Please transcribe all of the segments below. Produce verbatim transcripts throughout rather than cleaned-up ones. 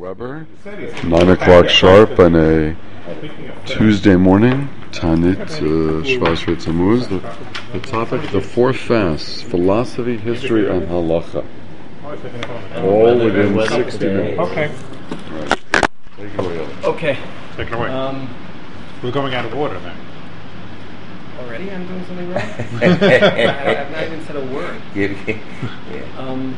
Weber, nine o'clock sharp on a Tuesday morning, Tanit uh, Shvashvei Tammuz. The, the topic, the four fasts, philosophy, history, and halacha. All within sixty minutes. Okay. Right. Take it away. Okay. Take it away. Um, We're going out of order then. already I'm doing something wrong? I, I've not even said a word. yeah. Um,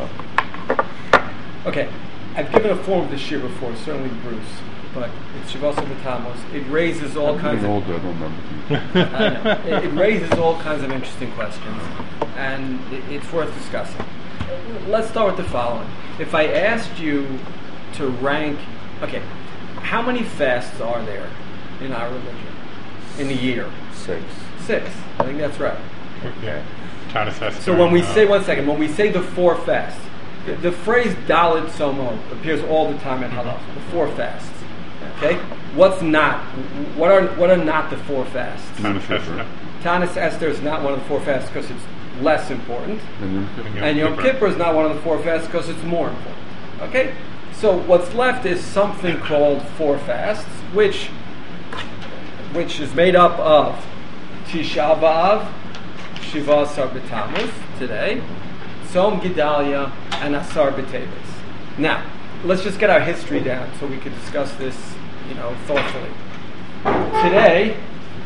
okay. I've given a form of this year before, certainly Bruce, but it's Shavos B'Tammuz. It raises all I'm kinds getting of... older, I don't remember. I know. It, it raises all kinds of interesting questions, and it, it's worth discussing. Let's start with the following. If I asked you to rank... Okay, how many fasts are there in our religion in a year? Six. Six. I think that's right. Okay. Titus has So to, when we uh, say, one second, when we say the four fasts, the, the phrase Dalit Somo appears all the time in Halacha, the four fasts. Okay? What's not? What are what are not the four fasts? Titus Esther. Tanis Esther is not one of the four fasts because it's less important. And Yom Kippur. And Yom Kippur is not one of the four fasts because it's more important. Okay? So what's left is something called four fasts, which which is made up of Tisha B'Av, Shiva Asar B'Tammuz, today, Tzom Gedalia, and Asar B'Teves. Now, let's just get our history down so we can discuss this, you know, thoughtfully. Today,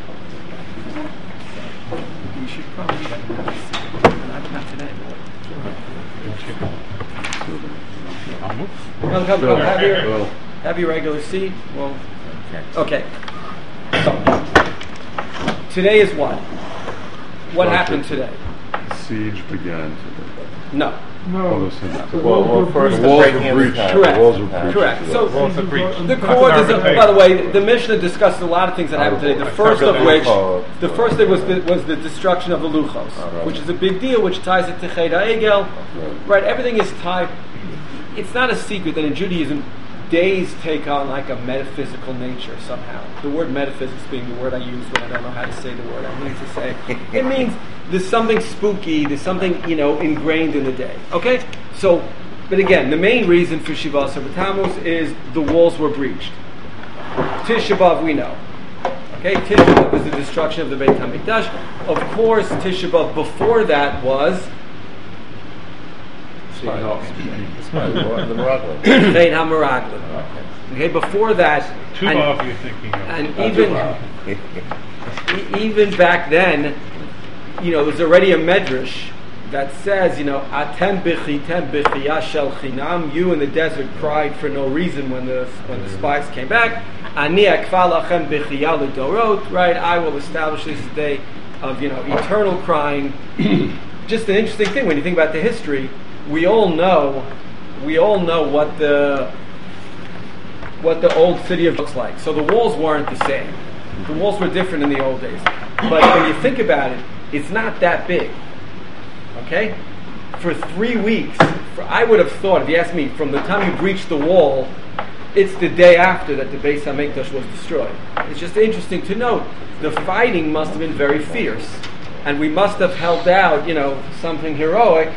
you should probably have not, not today. I'll Come, come, come. Have your, Well, have your regular seat. Well, okay. So, today is what? What Rosh happened Hashanah. today? the siege began today. No. Oh, this is- Well, well, first The the walls breaking were of the breached. time. Correct. The walls were breached. Correct. So, Walls are breached. the That's core, there's a, arbitration. by the way, the Mishnah discussed a lot of things that happened today. The first of which, the first thing was the, was the destruction of the Luchos, which is a big deal, which ties it to Ched HaEgel. Right, everything is tied. It's not a secret that in Judaism, days take on like a metaphysical nature somehow. The word metaphysics being the word I use when I don't know how to say the word I need to say. It means there's something spooky, there's something, you know, ingrained in the day. Okay? So, but again, the main reason for Shiva Asar B'Tammuz is the walls were breached. Tisha B'Av we know. Okay? Tisha B'Av is the destruction of the Beit HaMikdash. Of course, Tisha B'Av before that was The Meraglim. Beit HaMeraglim. Okay, before that, Two and, of you thinking of. and even e- even back then, you know, there's already a medrash that says, you know, Atem b'chitem b'chiyah shel chinam. You in the desert cried for no reason when the when the spies came back. Ani akfa lachem b'chiyah l'dorot. Right, I will establish this day of, you know, eternal crying. Just an interesting thing when you think about the history. We all know, we all know what the what the old city of looks like. So the walls weren't the same. The walls were different in the old days. But when you think about it, it's not that big. Okay? For three weeks, for, I would have thought, if you ask me, from the time you breached the wall, it's the day after that the Beis HaMikdash was destroyed. It's just interesting to note, the fighting must have been very fierce. And we must have held out, you know, something heroic.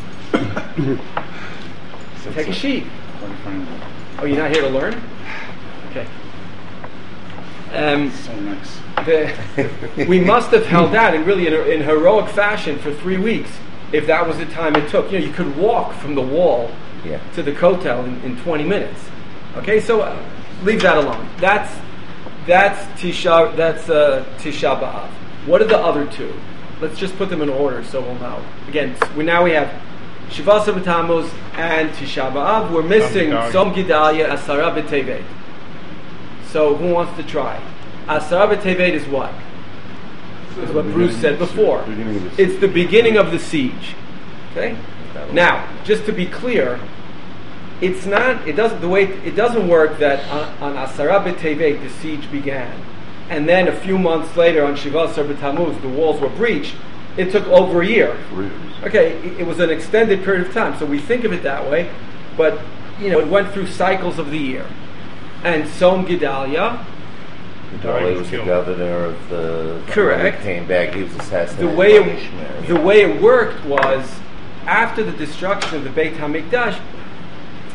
Take a sheet. Oh, you're not here to learn? Okay. Um, So nice. the, we must have held out in really in, in heroic fashion for three weeks, if that was the time it took. You know, you could walk from the wall Yeah. to the kotel in, in twenty minutes. Okay, so uh, leave that alone. That's that's Tisha that's uh, Tisha B'Av. What are the other two? Let's just put them in order so we'll know. Again, we now we have Shiva Asar B'Tammuz and Tisha B'Av. We're missing Tzom Gedalia, Asara B'Tevet. So who wants to try? Asara B'Tevet is what? Is what Bruce said before. It's the beginning of the siege. Okay? Now, just to be clear, it's not. It doesn't. The way it doesn't work that on, on Asara B'Tevet the siege began, and then a few months later on Shiva Asar B'Tammuz the walls were breached. It took over a year. Three years. Okay, it, it was an extended period of time, so we think of it that way. But you know, it went through cycles of the year. And Tzom Gedalia, Gedalia was the governor of the. Correct. When he came back, he was assassinated. the way by it, Ishmael. the way it worked was after the destruction of the Beit HaMikdash,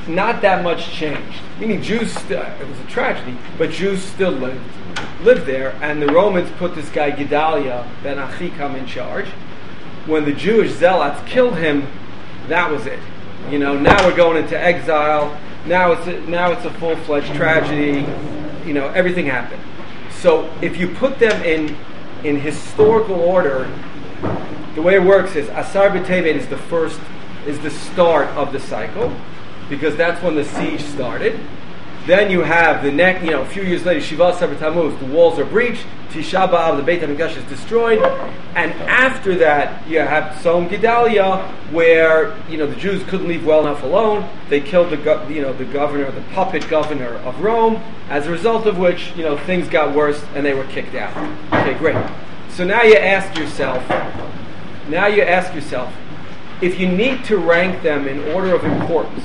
not that much changed. Meaning Jews, st- it was a tragedy, but Jews still lived, lived there, and the Romans put this guy Gedaliah ben Achikam in charge. When the Jewish zealots killed him, that was it. You know, now we're going into exile. Now it's a, now it's a full-fledged tragedy. You know, everything happened. So if you put them in in historical order, the way it works is Asar B'Tevet is the first, is the start of the cycle, because that's when the siege started. Then you have the next, you know, a few years later, Shiva Asar B'Tammuz, the walls are breached, Tisha B'Av, the Beit HaMikdash is destroyed, and after that, you have Tzom Gedalia, where, you know, the Jews couldn't leave well enough alone. They killed the, go- you know, the governor, the puppet governor of Rome, as a result of which, you know, things got worse and they were kicked out. Okay, great. So now you ask yourself, now you ask yourself, if you need to rank them in order of importance,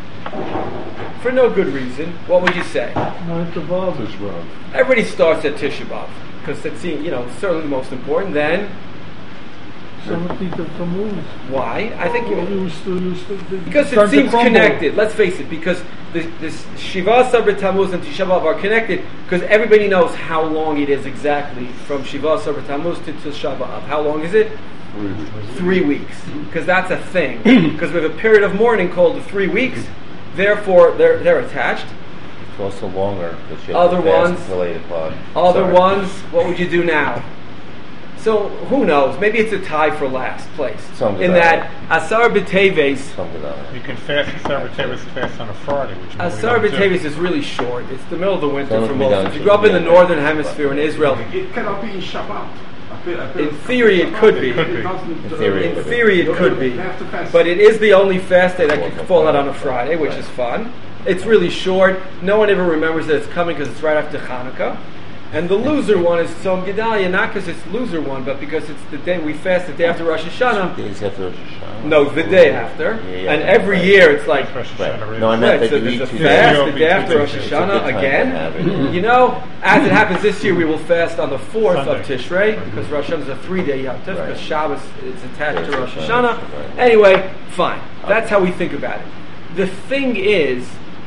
for no good reason, what would you say? Everybody starts at Tisha B'Av, because it's, you know, certainly the most important. Then, seventeenth of Tammuz. why? I think you, Used to, used to, because it start to seems crumble. connected. Let's face it, because this, this Shiva Sabra Tammuz and Tisha B'Av are connected, because everybody knows how long it is exactly from Shiva Sabra Tammuz to Tisha B'Av. How long is it? Three weeks. Because that's a thing. Because we have a period of mourning called the three weeks. Therefore, they're they're attached. It's also longer because you Other have to fast ones- until eight o'clock. Other Sorry. ones, what would you do now? So who knows? Maybe it's a tie for last place. Something In like that Asar B'Teves, Something like that. You can fast Asar B'Teves fast on a Friday, which nobody Asar don't do. B'Teves is really short. It's the middle of the winter Don't for be most. done If you to grew up in the the northern end. hemisphere in Israel, It cannot be in Shabbat. In theory it could be. Could be. In theory it in could be. theory it could be, but it is the only fast day that could fall out on a Friday, which is fun. It's really short. No one ever remembers that it's coming because it's right after Hanukkah. And the loser one is Tzom Gedalia, not because it's loser one, but because it's the day we fast the day after Rosh Hashanah. Days after Rosh Hashanah. No, the day after. Yeah, yeah, And yeah, every right. year it's like, Rosh Right. Hashanah No, I is- meant right, that so you there's eat a two fast days. the day after Rosh It's a good Hashanah time to again. have it. You know, as it happens this year, we will fast on the fourth of Sunday. Tishrei, because Rosh Hashanah is a three-day Yom Tov, Right. because Shabbos is attached to Yes, Rosh right. Hashanah. Right. Anyway, fine. That's how we think about it. The thing is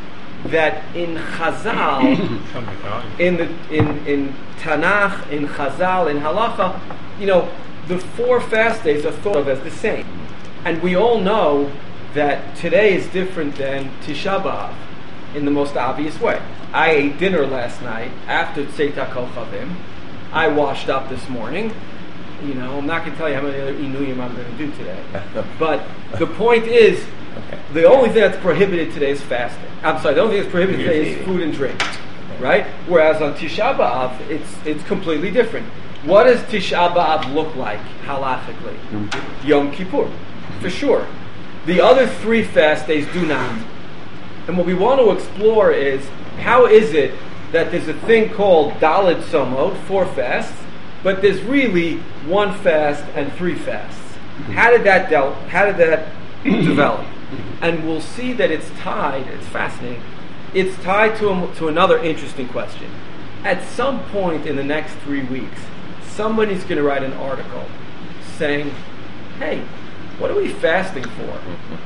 that in Chazal, Sunday, huh? in the in in Tanakh, in Chazal, in Halacha, you know, the four fast days are thought of as the same, and we all know that today is different than Tisha B'Av in the most obvious way. I ate dinner last night after Tzeit HaKochavim. I washed up this morning. You know, I'm not going to tell you how many other Inuyim I'm going to do today, but the point is, the only thing that's prohibited today is fasting. I'm sorry, the only thing that's prohibited today is food and drink, right? Whereas on Tisha B'Av, it's it's completely different. What does Tisha B'Av look like halachically? Yom Kippur, for sure. The other three fast days do not. And what we want to explore is, how is it that there's a thing called Daled Somot, four fasts, but there's really one fast and three fasts? How did that del- How did that develop? And we'll see that it's tied. It's fascinating. It's tied to a, to another interesting question. At some point in the next three weeks, somebody's going to write an article saying, "Hey, what are we fasting for?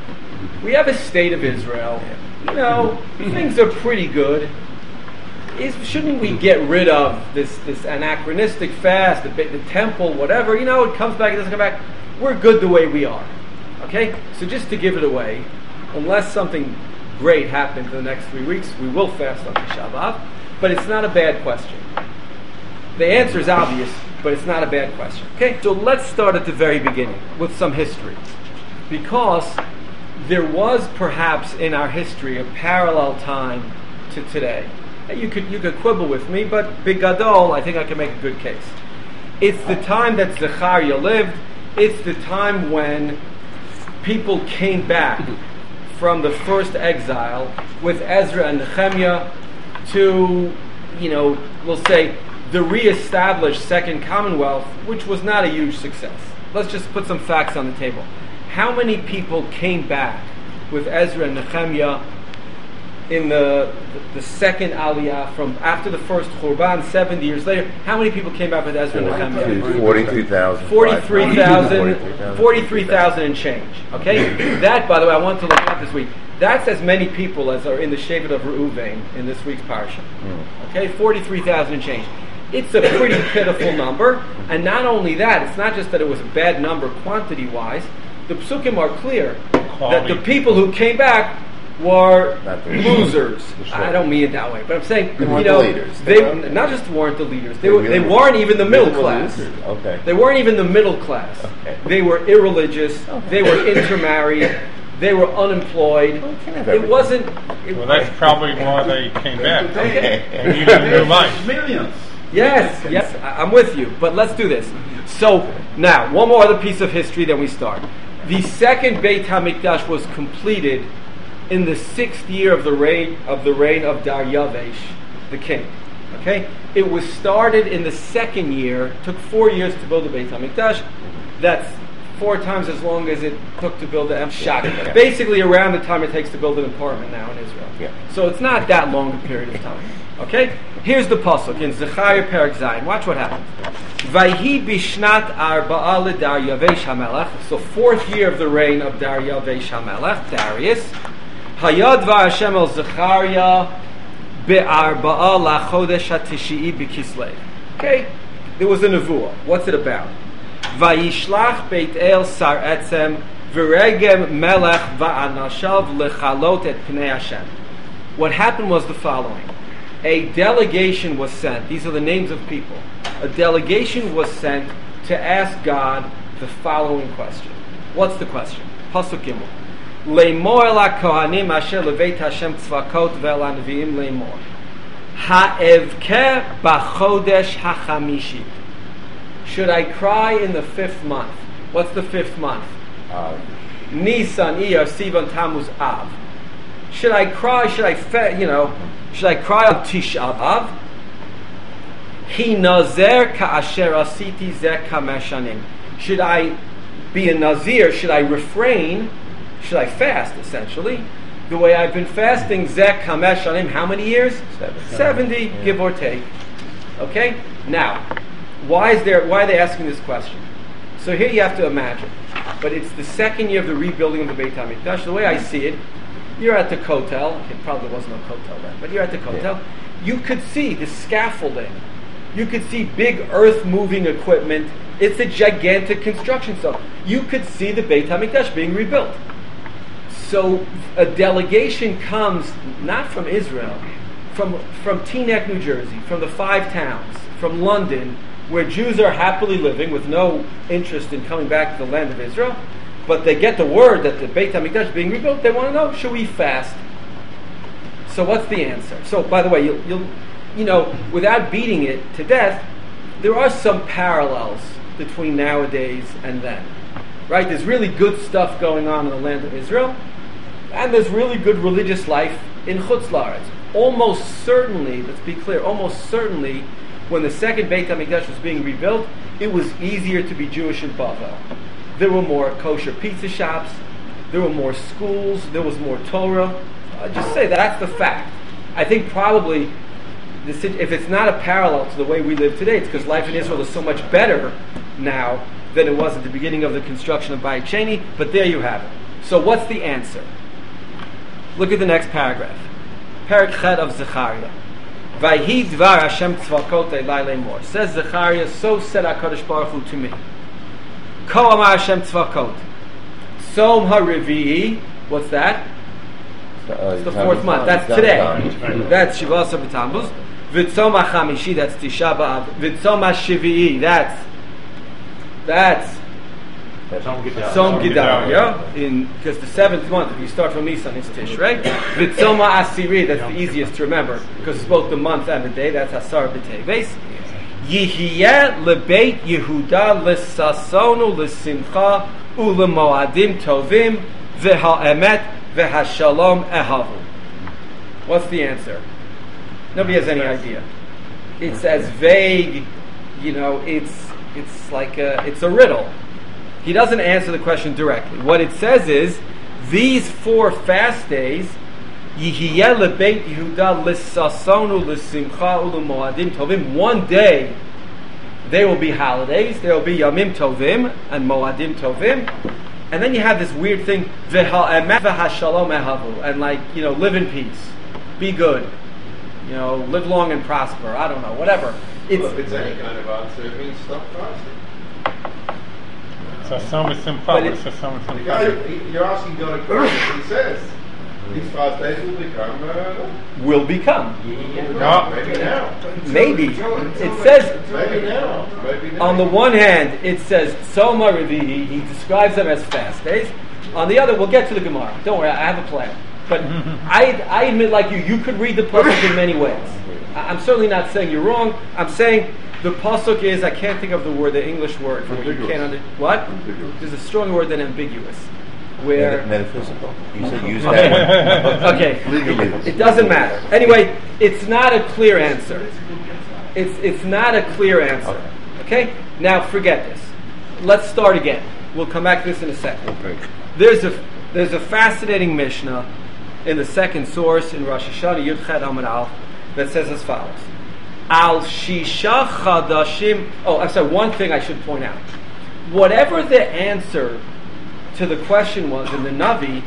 We have a state of Israel. You know, things are pretty good. Is, shouldn't we get rid of this this anachronistic fast, the, the temple, whatever? You know, it comes back, it doesn't come back. We're good the way we are." Okay? So just to give it away, unless something great happens in the next three weeks, we will fast on Tisha B'Av, but it's not a bad question. The answer is obvious, but it's not a bad question. Okay? So let's start at the very beginning with some history. Because there was perhaps in our history a parallel time to today. You could you could quibble with me, but Bigadol, I think I can make a good case. It's the time that Zechariah lived. It's the time when people came back from the first exile with Ezra and Nehemiah to, you know, we'll say, the reestablished Second Commonwealth, which was not a huge success. Let's just put some facts on the table. How many people came back with Ezra and Nehemiah in the the second Aliyah from after the first Churban, seventy years later? How many people came back with Ezra and Nehemiah? Forty-two thousand. forty-three thousand, forty-three thousand and change. Okay? That, by the way, I want to look at this week. That's as many people as are in the Shevet of Reuven in this week's parsha. Mm. Okay, forty-three thousand and change. It's a pretty pitiful number, and not only that, it's not just that it was a bad number quantity-wise. The psukim are clear that the people who came back were Not the losers. The I don't mean it that way, but I'm saying, They you weren't know, the leaders. they They weren't- not just weren't the leaders. They, They were, really they were- weren't even the They middle were class. losers. Okay. They weren't even the middle class. Okay. They were irreligious. They were intermarried. They were unemployed. Well, you can have It everything. wasn't. It, Well, that's probably why they came back. Okay. And needed a new life. Millions. Yes, yes, I- I'm with you. But let's do this. So now, one more other piece of history, then we start. The second Beit Hamikdash was completed in the sixth year of the reign of the reign of Daryavesh, the king. Okay, it was started in the second year. Took four years to build the Beit Hamikdash. That's four times as long as it took to build the Em Shaka. Yeah. Basically, around the time it takes to build an apartment now in Israel. Yeah. So it's not that long a period of time. Okay? Here's the pasuk in Zechariah Perek Zayin. Watch what happens. Vayhi bishnat arba'a leDaryavesh HaMelech. So fourth year of the reign of Daryavesh HaMelech, Darius. Hayad v'Hashem el Zechariah be'arba'a lachodesh hatishi'i b'Kislev. Okay? There was a nevuah. What's it about? Vayishlach Beit El Sar Etzem v'regem melech va'anashav lechalot et pnei Hashem. What happened was the following. A delegation was sent. These are the names of people. A delegation was sent to ask God the following question. What's the question? Pasuk Gimel. Le'mor el kohanim asher leveit Hashem tzvakot ve'el hanviim le'mor. Ha'evke b'chodesh ha'chamishit. Should I cry in the fifth month? What's the fifth month? Uh, Nisan, Iyar, Sivan, Tammuz, Av. Should I cry? Should I, fe- you know, should I cry on Tisha B'Av? Hi nazer ka'asher asiti zeh kamesh shanim. Should I be a nazir? Should I refrain? Should I fast, essentially? The way I've been fasting, zeh kamesh shanim, how many years? Seven. seventy, Yeah. give or take. Okay? Now, why is there? Why are they asking this question? So here you have to imagine, but it's the second year of the rebuilding of the Beit HaMikdash. The way I see it, you're at the Kotel. It probably wasn't a Kotel then, but you're at the Kotel. Yeah. You could see the scaffolding. You could see big earth-moving equipment. It's a gigantic construction site. You could see the Beit HaMikdash being rebuilt. So a delegation comes not from Israel, from from Teaneck, New Jersey, from the five towns, from London, where Jews are happily living with no interest in coming back to the land of Israel, but they get the word that the Beit HaMikdash is being rebuilt. They want to know, should we fast? So what's the answer? So, by the way, you'll, you'll, you know, without beating it to death, there are some parallels between nowadays and then. Right? There's really good stuff going on in the land of Israel, and there's really good religious life in Chutz La'aretz. Almost certainly, let's be clear, almost certainly, when the second Beit HaMikdash was being rebuilt, it was easier to be Jewish in Bavel. There were more kosher pizza shops, there were more schools, there was more Torah. I just say that's the fact. I think probably, the, if it's not a parallel to the way we live today, it's because life in Israel is so much better now than it was at the beginning of the construction of Bayit Sheni, but there you have it. So what's the answer? Look at the next paragraph. Perek Chet of Zechariah. Vayhi dvar Hashem tzvakot elai lemor. Says Zechariah, so said HaKadosh Baruch Hu to me. Ko amar Hashem tzvakot. Som HaRevi'i. What's that? uh, It's the fourth month. That's today. That's Shivasa B'Tammuz. V'tzom HaChamishi. That's Tisha B'Av. V'tzom HaShivi'i. That's that's Som Gedalia. In because the seventh month, if you start from Nisan, it's Tishrei. V'tzom HaAsiri. That's the easiest to remember because it's both the month and the day. That's Asar B'Teves. Yihiyeh lebeit Yehuda l'sasonu l'simcha u'lemoadim tovim v'ha'emet v'hashalom ehavu. What's the answer? Nobody has any idea. It's as vague, you know. It's it's like a it's a riddle. He doesn't answer the question directly. What it says is these four fast days. Yihiyeh lebeit Yehuda l'sasonu l'simcha u'lemoadim tovim. One day, they will be holidays. There will be Yamim Tovim and Moadim Tovim. And then you have this weird thing, v'ha'emet v'hashalom ehavu, and like, you know, live in peace, be good, you know, live long and prosper. I don't know, whatever. It's, well, if it's any kind of answer, it means stop fasting. So some is simple. So some is The simple. guy, you're asking God a question. He says these fast days will become. Uh, will become. No. Maybe now. Maybe. It says, Maybe now. Maybe now. on the one hand, it says, Soma Revi'i, he describes them as fast days. On the other, we'll get to the Gemara. Don't worry, I have a plan. But I, I admit, like you, you could read the Pasuk in many ways. I, I'm certainly not saying you're wrong. I'm saying the Pasuk is, I can't think of the word, the English word for it. You can't under, what? Ambiguous. There's a stronger word than ambiguous. Where Meta- metaphysical. You said use that one. Okay, Legally. it doesn't matter. Anyway, it's not a clear answer. It's it's not a clear answer. Okay? Now forget this. Let's start again. We'll come back to this in a second. Okay. There's a there's a fascinating Mishnah in the second source in Rosh Hashanah Yud Chet Amud Aleph that says as follows: Al Shisha Chadashim. Oh, I'm sorry. One thing I should point out: whatever the answer to the question was in the Navi,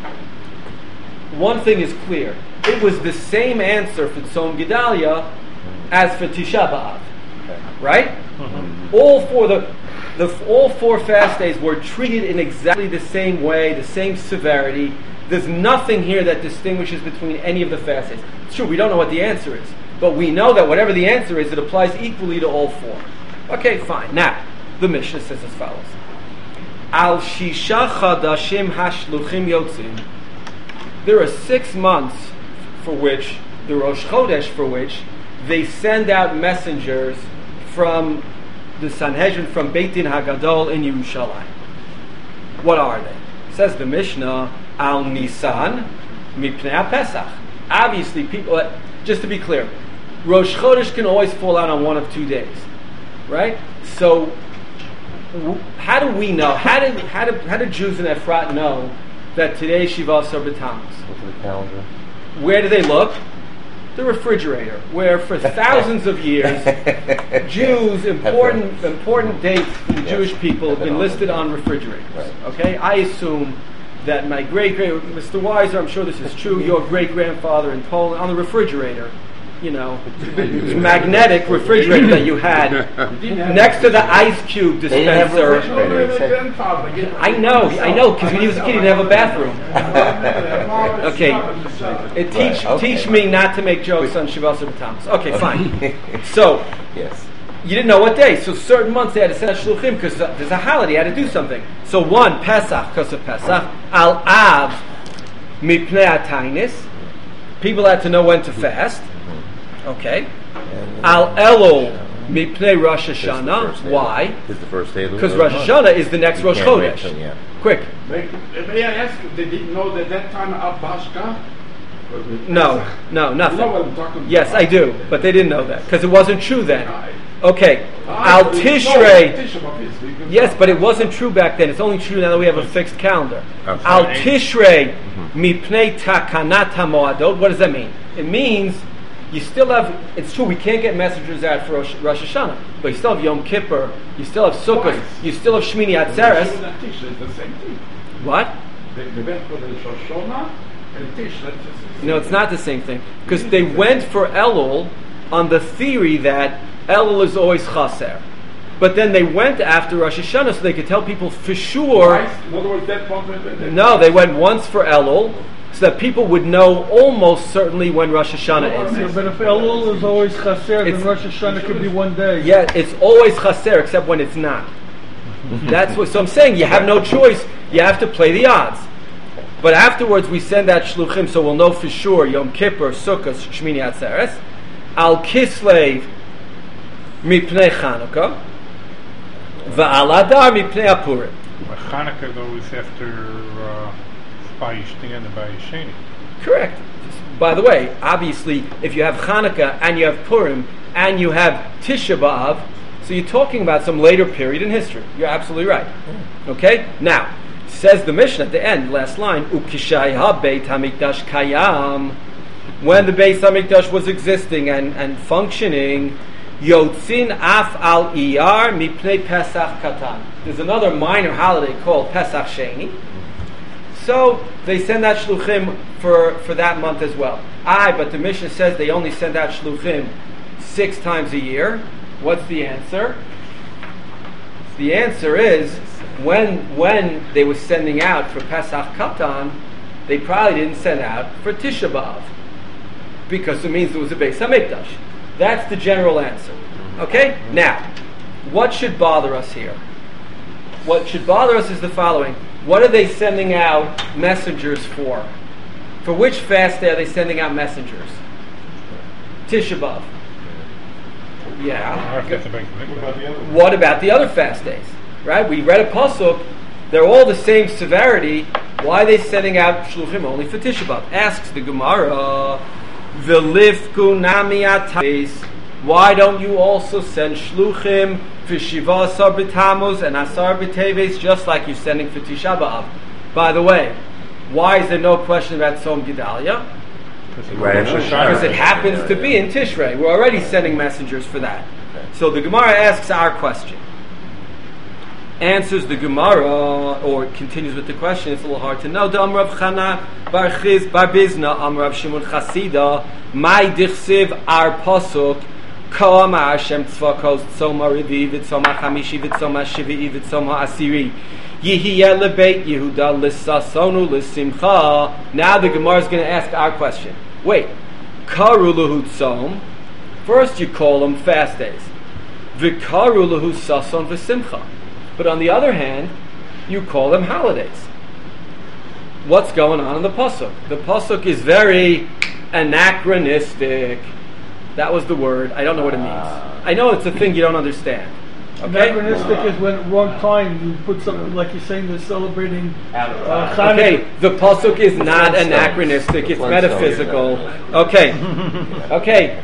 one thing is clear. It was the same answer for Tzom Gedalia as for Tisha B'Av. Right? Mm-hmm. All four the, the all four fast days were treated in exactly the same way, the same severity. There's nothing here that distinguishes between any of the fast days. It's true, we don't know what the answer is, but we know that whatever the answer is, it applies equally to all four. Okay, fine. Now, the Mishnah says as follows: Al Shisha Chadashim Hashluchim Yotzim. There are six months for which, the Rosh Chodesh for which, they send out messengers from the Sanhedrin, from Beit Din HaGadol in Yerushalayim. What are they? Says the Mishnah, Al Nisan Mipnei Pesach. Obviously, people, just to be clear, Rosh Chodesh can always fall out on one of two days, right? So, how do we know? How did how did how did Jews in Efrat know that today is Shiva Asar B'Tammuz? Look at the calendar. Where do they look? The refrigerator, where for thousands of years, Jews important important dates for the Yes. Jewish people have been listed on refrigerators. Right. Okay, I assume that my great great Mister Weiser, I'm sure this is true. Your great grandfather in Poland on the refrigerator. You know, magnetic refrigerator that you had next to the ice cube They didn't have dispenser. refrigerators. I know, I know, because when he was a kid, he didn't have a bathroom. Okay, it teach Right, okay. teach me not to make jokes on Shiva Asar B'Tammuz. Okay, fine. So Yes. you didn't know what day. So certain months they had to send out shluchim because there's a holiday. You had to do something. So one Pesach because of Pesach. Al Av mipnei atainis. People had to know when to fast. Okay. Al Elul mipnei Rosh Hashanah. Why? It's the first day of the Because of Rosh the month. Hashanah is the next You Rosh can't wait Chodesh. till- yeah. Quick. May, may I ask, they didn't know that that time of Bashka? No, no, You know what nothing. I'm talking about? Yes, I do, but they didn't know that because it wasn't true then. Right. Okay. Ah, Al no, Tishrei. Tisha B'Av is, we can- Yes, but it wasn't true back then. It's only true now that we have a fixed calendar. Okay. Al Tishrei mipnei takanat hamoadot. What does that mean? It means you still have. It's true we can't get messengers out for Rosh, Rosh Hashanah, but you still have Yom Kippur. You still have Sukkot. Twice. You still have Shmini Shiva Atzeres. and Tisha is the same thing. What? They, they went for the Shoshona and Tisha. That's just the No, same it's not the same thing because they went for Elul on the theory that Elul is always chaser. But then they went after Rosh Hashanah so they could tell people for sure. Twice. In other words, that one went with it. No, they went once for Elul so that people would know almost certainly when Rosh Hashanah is. No, Yeah, but if Elul is always chaser, It's- then Rosh Hashanah could be one day. Yeah, it's always chaser except when it's not. That's what. So I'm saying you have no choice. You have to play the odds. But afterwards we send out shluchim so we'll know for sure Yom Kippur, Sukkot, Shmini Atzeres, Al Kislev mipnei Chanukah, Va'al Adar mipnei Apurim. But Hanukkah though is after uh, Bayishni and the Bayisheni. Correct. By the way, obviously, if you have Hanukkah and you have Purim and you have Tisha B'Av, so you're talking about some later period in history. You're absolutely right. Okay? Now, says the Mishnah at the end, last line, Ukishai ha-Beit HaMikdash kayam. When the Beit HaMikdash was existing and, and functioning, Yotzin af al iyar mipnei Pesach katan. There's another minor holiday called Pesach Sheni. so they send out shluchim for, for that month as well. Aye, but the Mishnah says they only send out shluchim six times a year. What's the answer? The answer is when when they were sending out for Pesach Katan, they probably didn't send out for Tisha B'Av because it means there was a Beis HaMikdash. That's the general answer. Okay? Now, what should bother us here? What should bother us is the following. What are they sending out messengers for? For which fast day are they sending out messengers? Tisha B'Av. Yeah. What about the other fast days? Right? We read a pasuk. They're all the same severity. Why are they sending out shluchim only for Tisha B'Av? Asks the Gemara. V'lifku nami atais. Why don't you also send shluchim for Shiva Asar B'Tammuz and Asar B'Teves just like you're sending for Tisha B'Av? By the way, why is there no question about Tzom Gedalia? Because it happens to be in Tishrei. We're already sending messengers for that. So the Gemara asks our question. Answers the Gemara, or continues with the question, it's a little hard to know. Dam Rav Chana Bar Chiz Bar Bizna Am Rav Shimon Chasida Mai Dichsiv Ar Pasuk Ka'amar Hashem Tzvakos Tzoma Revi V'Tzoma Chamishi V'Tzoma Shivi'i V'Tzoma Asiri Yihiyeh Lebeit Yehuda L'Sasonu L'Simcha. Now the Gemara is going to ask our question. Wait, Karu L'Hu Tzom. First you call them fast days. V'Karu L'Hu Sason V'Simcha. But on the other hand, you call them holidays. What's going on in the pasuk? The pasuk is very anachronistic. That was the word. I don't know what it means. I know it's a thing you don't understand. Okay? Anachronistic is when wrong time you put something like you're saying they're celebrating uh, Chanukah. Okay, the pasuk is not anachronistic. It's metaphysical. Okay. Okay.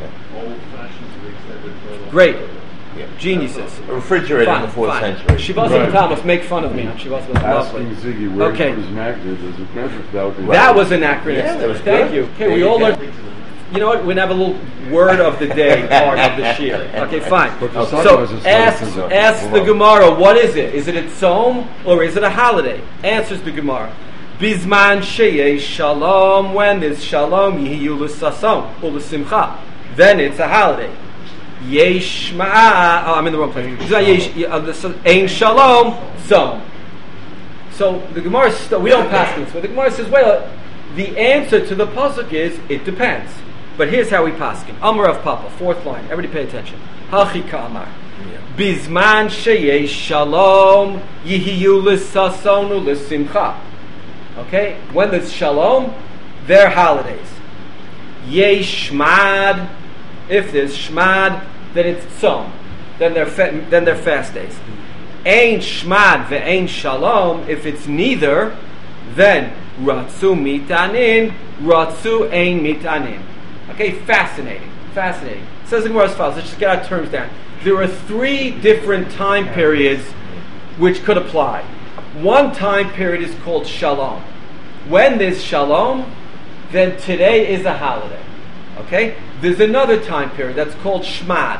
Great. Geniuses. A refrigerator in the fourth fine. century. Shivas right. Thomas make fun of me on Shivas Asking Ziggy where okay. it was enacted as a question. That, would be that was anachronistic. Yeah, that was Thank good. you. Okay, we all learned. You know what? We're going to have a little word of the day part of the shir. Okay, fine. So ask, ask the Gemara, what is it? Is it a tzom or is it a holiday? Answers the Gemara. Bizman sheyesh shalom. When there's shalom, yihiyu l'sasom u'l'simcha. Then it's a holiday. Yesh ma'a. Oh, I'm in the wrong place. Ein shalom tzom. So the Gemara, we don't pass this, but the Gemara says, well, the answer to the pasuk is, it depends. But here's how we paskin. Amar of Papa, fourth line. Everybody pay attention. Hachi ka'amar. Bizman sheyesh shalom yihiyu l'sasonu l'simcha. Okay? When there's shalom, they're holidays. Yesh shmad. If there's shmad, then it's tzom. Then they're fa- then they're fast days. Ein shmad ve'ein shalom. If it's neither, then ratzu mitanin, ratzu ein mitanin. Okay, fascinating, fascinating. It says the Gemara as follows. Let's just get our terms down. There are three different time periods which could apply. One time period is called shalom. When there's shalom, then today is a holiday. Okay? There's another time period that's called shmad.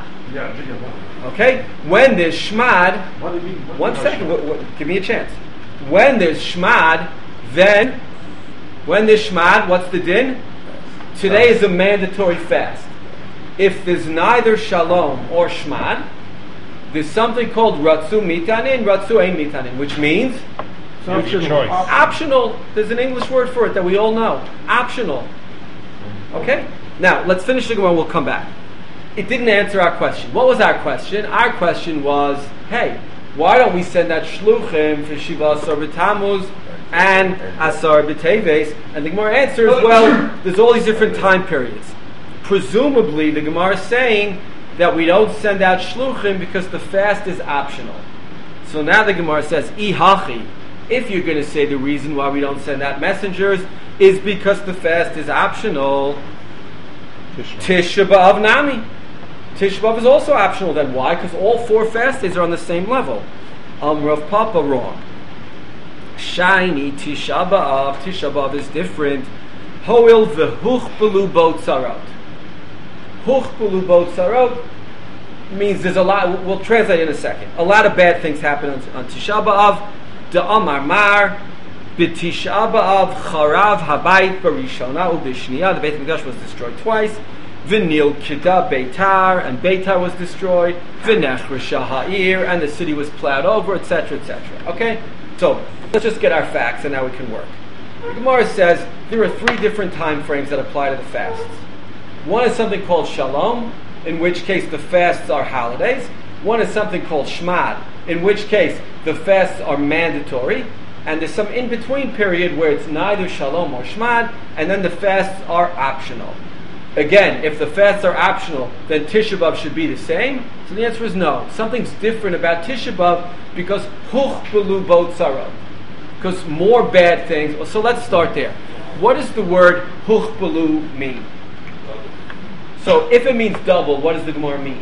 Okay? When there's shmad, one second, what, what, give me a chance. When there's shmad, then, when there's shmad, what's the din? Today is a mandatory fast. If there's neither shalom or shmad, there's something called ratzu mitanin, ratzu ein mitanin, which means Optional. optional. There's an English word for it that we all know. Optional. Okay? Now, let's finish the Gemara and we'll come back. It didn't answer our question. What was our question? Our question was, hey, why don't we send that shluchim for Shiva Asar B'Tammuz and Asar B'Teves? And the Gemara answers, well, there's all these different time periods. Presumably, the Gemara is saying that we don't send out shluchim because the fast is optional. So now the Gemara says, Ihachi, if you're going to say the reason why we don't send out messengers is because the fast is optional, Tisha B'Av Nami. Tisha B'Av is also optional then. Why? Because all four fast days are on the same level. Um, Rav Papa wrong. Shiny Tisha B'Av. Tisha B'Av is different. Hoil v'huchbelu bo tzarot. Huchbelu bo tzarot means there's a lot, we'll translate in a second. A lot of bad things happen on, on Tisha B'Av. The Amar Mar, B'Tisha B'Av charav habayit barishona u'b'shniya. The Beit HaMikdash was destroyed twice. V'nil kida Beitar, and Beitar was destroyed. V'nechresha ha'ir, and the city was plowed over, et cetera, et cetera. Okay, so let's just get our facts, and now we can work. The Gemara says there are three different time frames that apply to the fasts. One is something called Shalom, in which case the fasts are holidays. One is something called Shmad, in which case the fasts are mandatory. And there's some in-between period where it's neither Shalom or Shmad, and then the fasts are optional. Again, if the fasts are optional, then Tisha B'Av should be the same. So the answer is no. Something's different about Tisha B'Av because Huchbelu Bo Tzarot. Because more bad things. So let's start there. What does the word Huchbelu mean? So if it means double, what does the Gemara mean?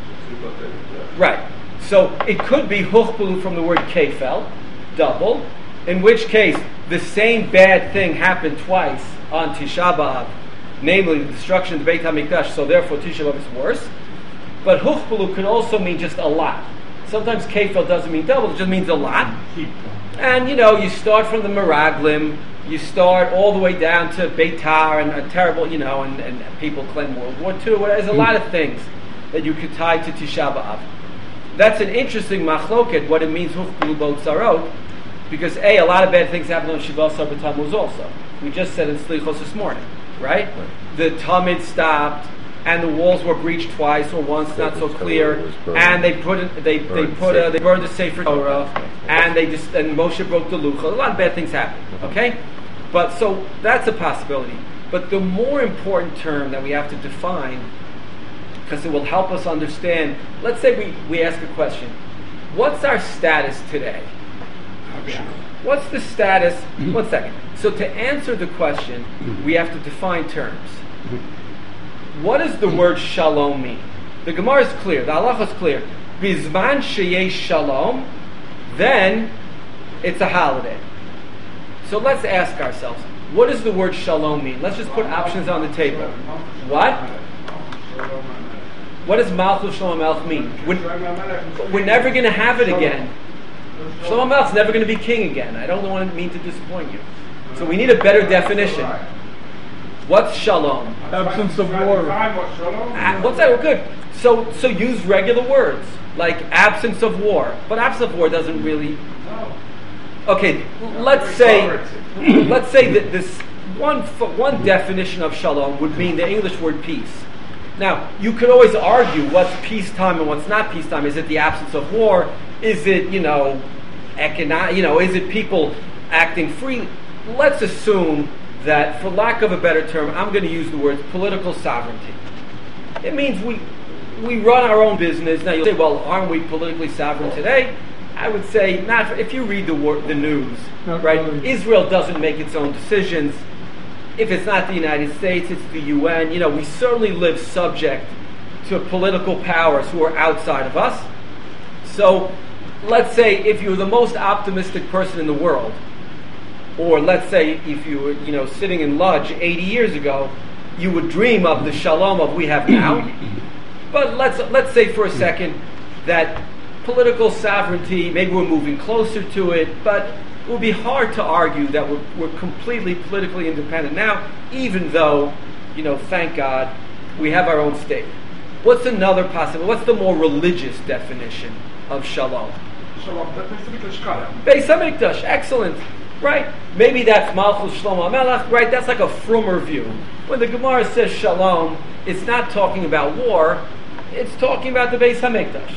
Right. So it could be Huchbelu from the word Kefel, double, in which case the same bad thing happened twice on Tisha B'Av, namely the destruction of the Beit HaMikdash, so therefore Tisha B'Av is worse. But Huchbelu could also mean just a lot. Sometimes Kefel doesn't mean double, it just means a lot. And you know, you start from the Meraglim, you start all the way down to Beitar and a terrible, you know, and, and people claim World War Two. Well, there's a lot of things that you could tie to Tisha B'Av. That's an interesting machloket, what it means Huchbelu Bo Tzarot, because A, a lot of bad things happen on Shiva Asar B'Tammuz also. We just said in Slichos this morning, right? right? The Talmud stopped, and the walls were breached twice or once, not so clear. And they put it, they they put a, they burned the Sefer Torah, and they just and Moshe broke the Luchot. A lot of bad things happened. Okay, but so that's a possibility. But the more important term that we have to define, because it will help us understand. Let's say we we ask a question: what's our status today? What's the status? One second. So to answer the question, we have to define terms. What does the word shalom mean? The Gemara is clear. The halacha is clear. Bizman sheyesh shalom, then it's a holiday. So let's ask ourselves, what does the word shalom mean? Let's just put options on the table. What? What does Malchus Shlomo Melech mean? We're, we're never going to have it again. Shlomo Melech's never going to be king again. I don't want to mean to disappoint you. So we need a better definition. What's shalom? Absence of war. Uh, what's that? Well, good. So, so use regular words like absence of war. But absence of war doesn't really. Okay, let's say, let's say that this one one definition of shalom would mean the English word peace. Now, you could always argue what's peacetime and what's not peacetime. Is it the absence of war? Is it, you know, economic? You know, is it people acting freely? Let's assume that, for lack of a better term, I'm going to use the word political sovereignty. It means we we run our own business. Now you'll say, well, aren't we politically sovereign today? I would say not. For, if you read the wor- the news, not right? Really. Israel doesn't make its own decisions. If it's not the United States, it's the U N. You know, we certainly live subject to political powers who are outside of us. So, let's say if you're the most optimistic person in the world, or let's say if you were, you know, sitting in Lodge eighty years ago, you would dream of the shalom of we have now. But let's let's say for a second that political sovereignty, maybe we're moving closer to it, but it would be hard to argue that we're, we're completely politically independent now, even though, you know, thank God, we have our own state. What's another possible? What's the more religious definition of shalom? Shalom, Beis Hamikdash, excellent. Right? Maybe that's Malchus Shlomo Melech, right? That's like a frummer view. When the Gemara says shalom, it's not talking about war, it's talking about the Beis Hamikdash.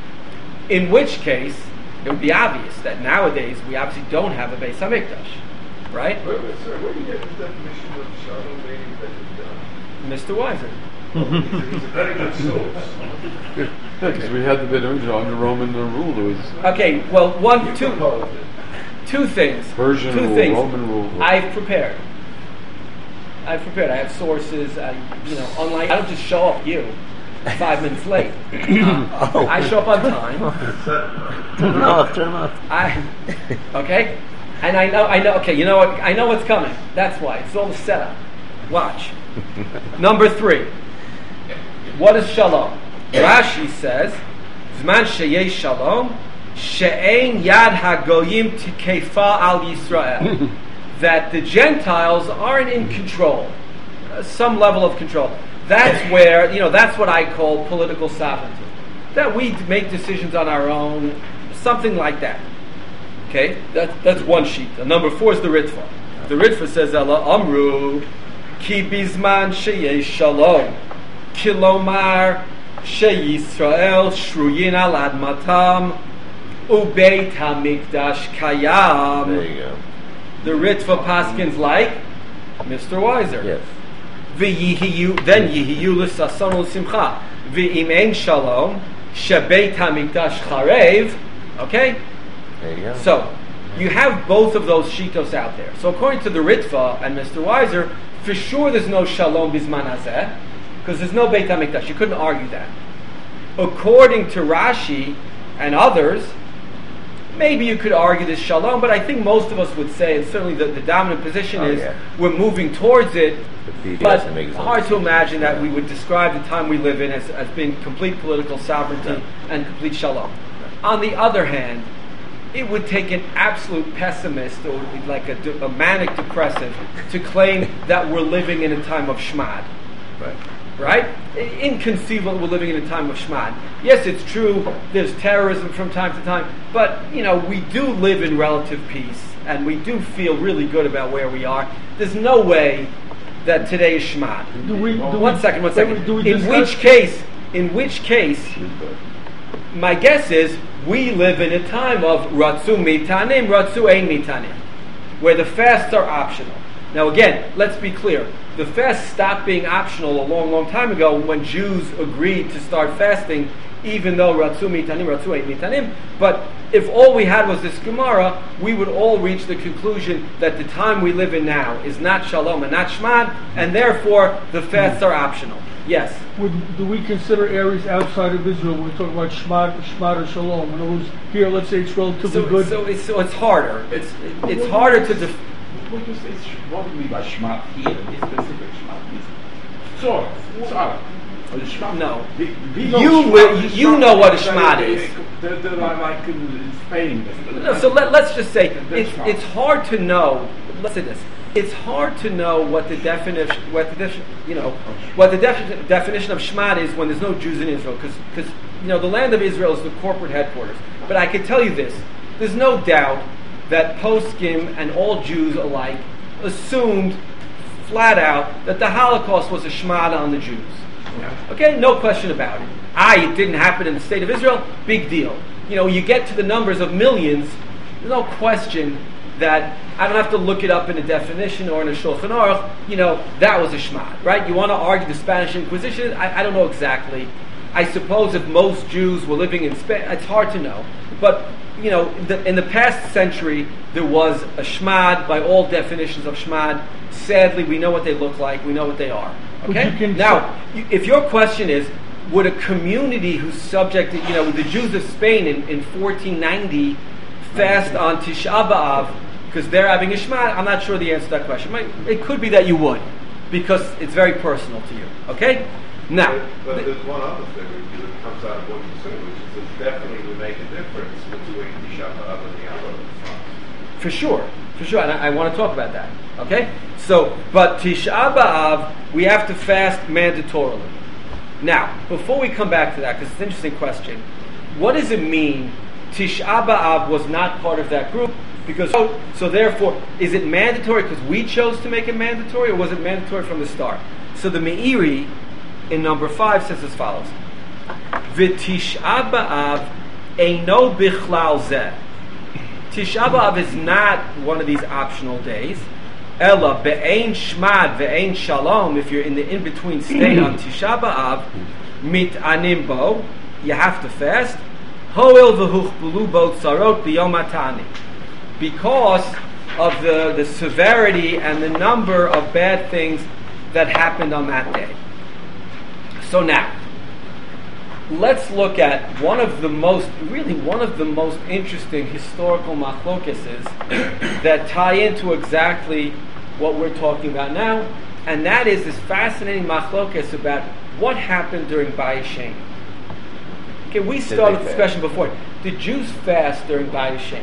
In which case, it would be obvious that nowadays we obviously don't have a Beis Hamikdash. Right? Wait a minute, sir, where do you get this definition of shalom meaning that you've done? Mister Weiser. He's a very good source. Because we had the bit of under Roman rule. It was Okay, well, one, two, two things. Persian two rule, things. Roman rule. I've prepared. I've prepared. I have sources. I, you know, unlike I don't just show up you five minutes late. Uh, oh. I show up on time. Turn off, turn off. I okay, and I know. I know. Okay, you know what? I know what's coming. That's why it's all the setup. Watch. Number three. What is shalom? Rashi says, "Zman sheyesh shalom, she'ein yad hagoyim tikefa al Yisrael, that the Gentiles aren't in control, uh, some level of control. That's where, you know, that's what I call political sovereignty. That we make decisions on our own, something like that. Okay, that, that's one sheet. And number four is the Ritva. The Ritva says, "Ela amru ki bizman sheyesh shalom, kilomar sheyisrael shruyin al admatam ubeit hamikdash kayam." There you go. The Ritva paskins like Mister Weiser. Yes. V'yihiyu, then yihiyu l'sason l'simcha. V'im ein shalom, shebeit hamikdash charev. Okay? There you go. So, you have both of those shitos out there. So according to the Ritva and Mister Weiser, for sure there's no shalom bizman hazeh, because there's no beit hamikdash. You couldn't argue that. According to Rashi and others, maybe you could argue this shalom, but I think most of us would say, and certainly the, the dominant position Oh, is, yeah. we're moving towards it, The P D but doesn't make sense. hard to imagine that we would describe the time we live in as, as being complete political sovereignty and complete shalom. On the other hand, it would take an absolute pessimist or like a, de- a manic depressive to claim that we're living in a time of shmad. Right. Right? Inconceivable we're living in a time of shmad. Yes, it's true, there's terrorism from time to time, but, you know, we do live in relative peace, and we do feel really good about where we are. There's no way that today is shmad. Do we, do One we, second, one second. do we In discuss- which case, in which case, my guess is we live in a time of ratzu mitanim, ratzu ein mitanim, where the fasts are optional. Now again, let's be clear. The fast stopped being optional a long, long time ago when Jews agreed to start fasting, even though ratzu mitanim, ratzu ein mitanim. But if all we had was this Gemara, we would all reach the conclusion that the time we live in now is not shalom and not shmad, and therefore the fasts are optional. Yes. Would, do we consider areas outside of Israel when we talk about Shmad, Shmad or Shalom? In other words, here, let's say it's relatively So, good. so it's so it's harder. It's it's harder to def- What do you say? What do you mean by shmat here? This specific shmat. So, sorry. No. We, we You know will- shmat- you shmat know what a is shmat very- is. They're, they're like in Spain. No, so let, let's just say That's it's fine. it's hard to know. Let's say this. It's hard to know what the definition, what the def, you know, what the defi- definition of shmad is when there's no Jews in Israel, because you know the land of Israel is the corporate headquarters. But I can tell you this: there's no doubt that poskim and all Jews alike assumed flat out that the Holocaust was a shmad on the Jews. Okay, no question about it. Ah, it didn't happen in the state of Israel. Big deal. You know, you get to the numbers of millions. There's no question that I don't have to look it up in a definition or in a Shulchan Aruch. You know, that was a shmad, right? You want to argue the Spanish Inquisition? I, I don't know exactly. I suppose if most Jews were living in Spain, it's hard to know. But you know, the, in the past century, there was a shmad by all definitions of shmad. Sadly, we know what they look like. We know what they are. But Okay. you can Now, you- if your question is, would a community who's subject to, you know, the Jews of Spain in, in fourteen ninety fast on Tisha B'Av because they're having a shmad? I'm not sure the answer to that question. Might- It could be that you would, because it's very personal to you. Okay. Now, But, but th- there's one other thing that comes out of what you said, which is it definitely would make a difference between Tisha B'Av and the other ones. For sure, for sure, and I, I want to talk about that. Okay, so but Tisha B'Av we have to fast mandatorily. Now, before we come back to that, because it's an interesting question, what does it mean? Tisha B'Av was not part of that group because so, so therefore, is it mandatory because we chose to make it mandatory, or was it mandatory from the start? So the Meiri in number five says as follows: V'Tisha B'Av eino bichlal zeh. Tisha B'Av is not one of these optional days. Ella be'ein shmad ve'ein shalom. If you're in the in-between state on Tisha B'Av, mit animbo, you have to fast. Hoil v'huchbulu bo tzarot b'yom atani, because of the, the severity and the number of bad things that happened on that day. So now, let's look at one of the most, really one of the most interesting historical machlokeses that tie into exactly what we're talking about now, and that is this fascinating machlokes about what happened during Bayis Sheni. Okay, we started the discussion before. did Jews fast during Bayis Sheni?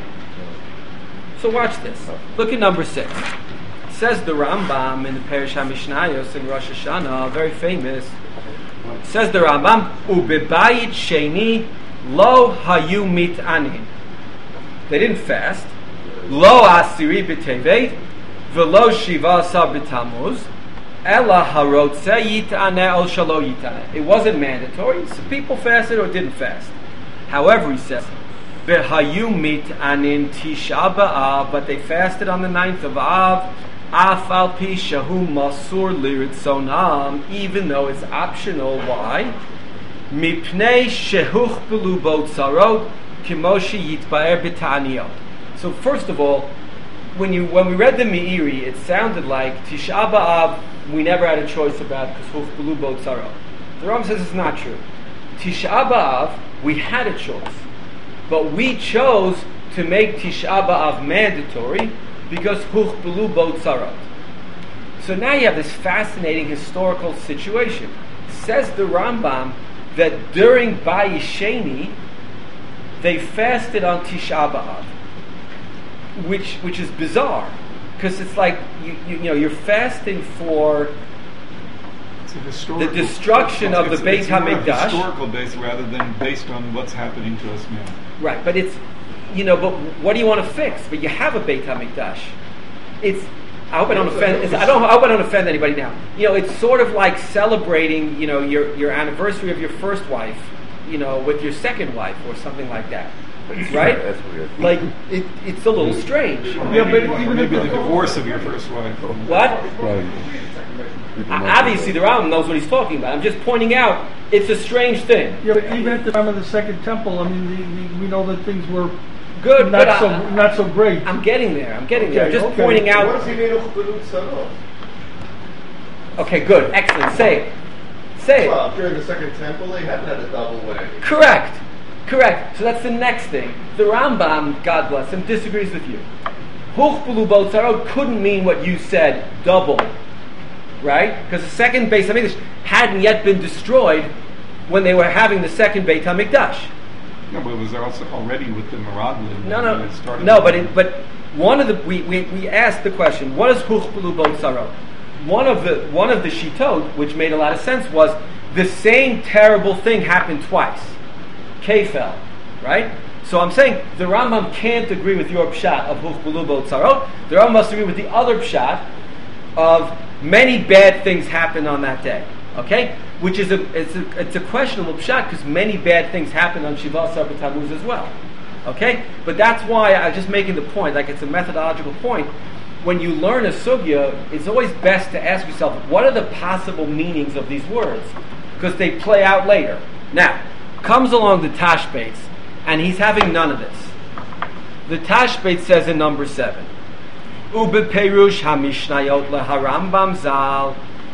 So watch this. Look at number six. It says the Rambam in the Perish HaMishnayos in Rosh Hashanah, very famous. It says the Rambam, Ubebayit Sheni lo hayu mit'anin. They didn't fast. Lo asiri b'tevet, v'lo shiva asar b'tamuz, ela harotze yit'aneh ol shalo yit'aneh. It wasn't mandatory, so people fasted or didn't fast. However, he says, v'hayu mit'anin tisha b'av, but they fasted on the ninth of Av, af al pi shahu masur liritzonam, even though it's optional. Why? Mipnei shehuch belu bo tzarot, kimoshi yitba'er b'ta'aniyot. So first of all, when you when we read the Meiri, it sounded like Tisha B'Av we never had a choice about because Huch B'lu Bo Tzarot. The Rambam says it's not true. Tisha B'Av we had a choice, but we chose to make Tisha B'Av mandatory because Huch B'lu Bo Tzarot. So now you have this fascinating historical situation. Says the Rambam that during Bayis Sheni they fasted on Tisha B'Av. Which which is bizarre, because it's like you, you you know you're fasting for the destruction of the Beit HaMikdash. Historical base rather than based on what's happening to us now. Right, but it's you know, but what do you want to fix? But you have a Beit HaMikdash. It's I hope I don't offend. It's, I don't. I hope I don't offend anybody now. You know, it's sort of like celebrating you know your your anniversary of your first wife, you know, with your second wife or something like that. Right? That's weird. Like it, it's a little strange. Yeah, but even Maybe if the divorce of your first wife. What? Right. Uh, obviously, the Rambam knows what he's talking about. I'm just pointing out it's a strange thing. yeah, but even at the time of the Second Temple, I mean, the, the, we know that things were Good, not but so I, not so great. I'm getting there. I'm getting there. I'm Okay, just okay. pointing What out. does he mean, Huch B'lu Tzarot? Okay, good, excellent. Say it. Say it. Well, during the Second Temple, they hadn't had a double wedding. Correct. Correct. So that's the next thing. The Rambam, God bless him, disagrees with you. Huch B'lu Bo Tzarot couldn't mean what you said, double. Right? Because the second Beit HaMikdash hadn't yet been destroyed when they were having the second Beit HaMikdash. No, but it was also already with the Meradlin. No, when no, it started. no. But it, but one of the we, we, we asked the question: what is Huch B'lu Bo Tzarot? One of the one of the shitot, which made a lot of sense, was the same terrible thing happened twice. Kefel, right? So I'm saying the Rambam can't agree with your pshat of Huch B'lu Bo Tzarot. The Rambam must agree with the other pshat of many bad things happened on that day. Okay, which is a it's a, it's a questionable pshat because many bad things happened on Shiva Asar B'Tammuz as well. Okay, but that's why I'm just making the point. Like it's a methodological point. When you learn a sugya, it's always best to ask yourself, what are the possible meanings of these words? Because they play out later. Now, comes along the Tashbates, and he's having none of this. The Tashbate says in number seven, Ube Perush HaMishnayot LeHarambam Zal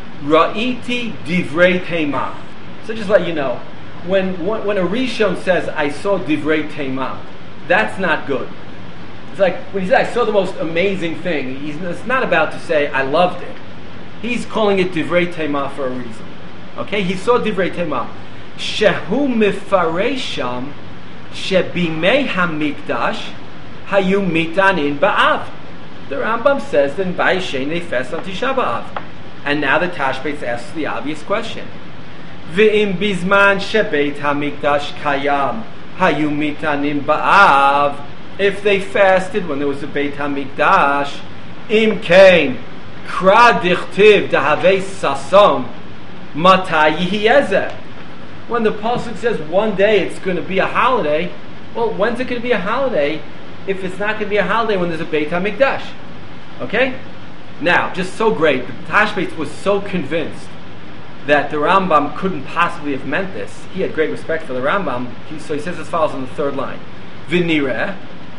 Ra'iti Divrei Tema. So just let you know, when when a Rishon says, I saw Divrei Tema, that's not good. It's like when he says, I saw the most amazing thing, he's it's not about to say, I loved it. He's calling it Divrei Tema for a reason. Okay, he saw Divrei Tema. Shehu Mifaresham Shebimei HaMikdash Hayu Mitanin Ba'av. The Rambam says that in Bayis Sheni they fast on Tisha B'Av. And now the Tashbates asks the obvious question. V'im bizman shebeit HaMikdash kayam hayu mitanin ba'av. If they fasted when there was a Beit HaMikdash, im kein kra dichtiv dahavei sason matai yihiezeh. When the pasuk says one day it's going to be a holiday, well, when's it going to be a holiday if it's not going to be a holiday when there's a Beit HaMikdash? Okay? Now, just so great, the Tashbate was so convinced that the Rambam couldn't possibly have meant this. He had great respect for the Rambam, he, so he says as follows on the third line. V'nireh,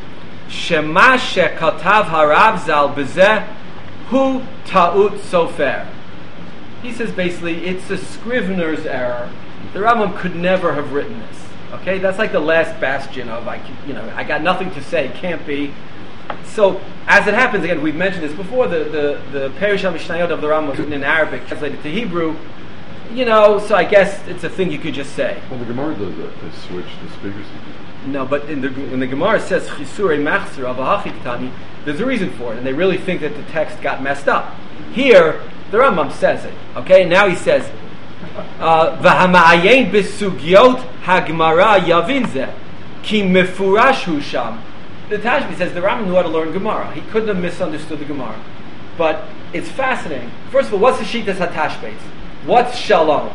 shema shekatav harav zal bezeh hu ta'ut sofer. He says basically, it's a scrivener's error. The Rambam could never have written this. Okay, that's like the last bastion of, like, you know, I got nothing to say, can't be. So, as it happens, again, we've mentioned this before, the, the, the Perish HaMishnayot of the Rambam was written in Arabic, translated to Hebrew, You know, so I guess it's a thing you could just say. Well, the Gemara does that. They switch the speakers. No, but in the, when the Gemara says Chisure Machzer Avahachi Ketani, there's a reason for it, and they really think that the text got messed up. Here, the Rambam says it. Okay, now he says, "V'hama'ayin b'sugyot ha'gemara yavinze ki mefurash hu sham." The Tashbih says the Rambam knew how to learn Gemara. He couldn't have misunderstood the Gemara. But it's fascinating. First of all, what's the Shitas HaTashbeit? What's Shalom?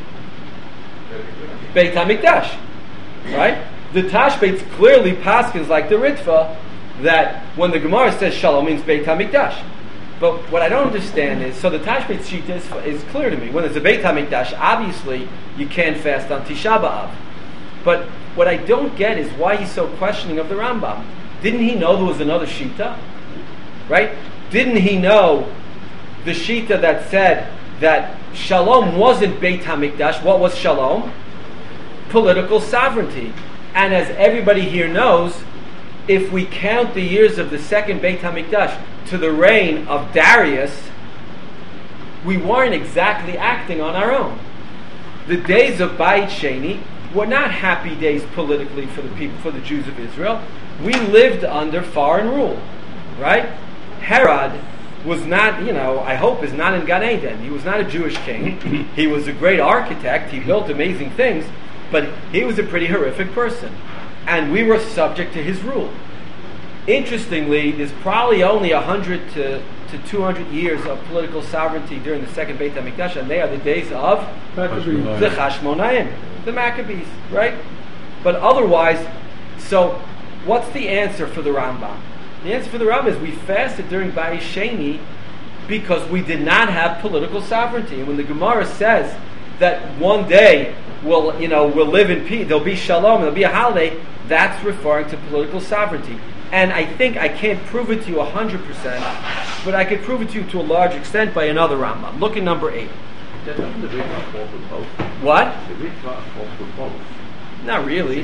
Beit HaMikdash. Right? The Tashbeit clearly paskins like the Ritva that when the Gemara says Shalom means Beit HaMikdash. But what I don't understand is, so the Tashbeit Shita is, is clear to me. When there's a Beit HaMikdash, obviously you can't fast on Tisha B'Av. But what I don't get is why he's so questioning of the Rambam. Didn't he know there was another Shita? Right? Didn't he know the Shita that said that Shalom wasn't Beit HaMikdash? What was Shalom? Political sovereignty. And as everybody here knows, if we count the years of the second Beit HaMikdash to the reign of Darius, we weren't exactly acting on our own. The days of Beit Sheni were not happy days politically for the people, for the Jews of Israel. We lived under foreign rule, right? Herod was not, you know, I hope is not in Gan Eden. He was not a Jewish king. He was a great architect. He built amazing things, but he was a pretty horrific person. And we were subject to his rule. Interestingly, there's probably only one hundred to two hundred years of political sovereignty during the second Beit HaMikdash, and they are the days of the Chashmonaim, the Maccabees, right? But otherwise, so what's the answer for the Rambam? The answer for the Rambam is we fasted during Beit Sheni because we did not have political sovereignty. And when the Gemara says that one day we'll, you know, we'll live in peace, there'll be shalom, there'll be a holiday, that's referring to political sovereignty. And I think I can't prove it to you one hundred percent, but I could prove it to you to a large extent by another Rambam. Look at number eight. Doesn't the Ritva fall for both? What? The Ritva fall for both. Not really.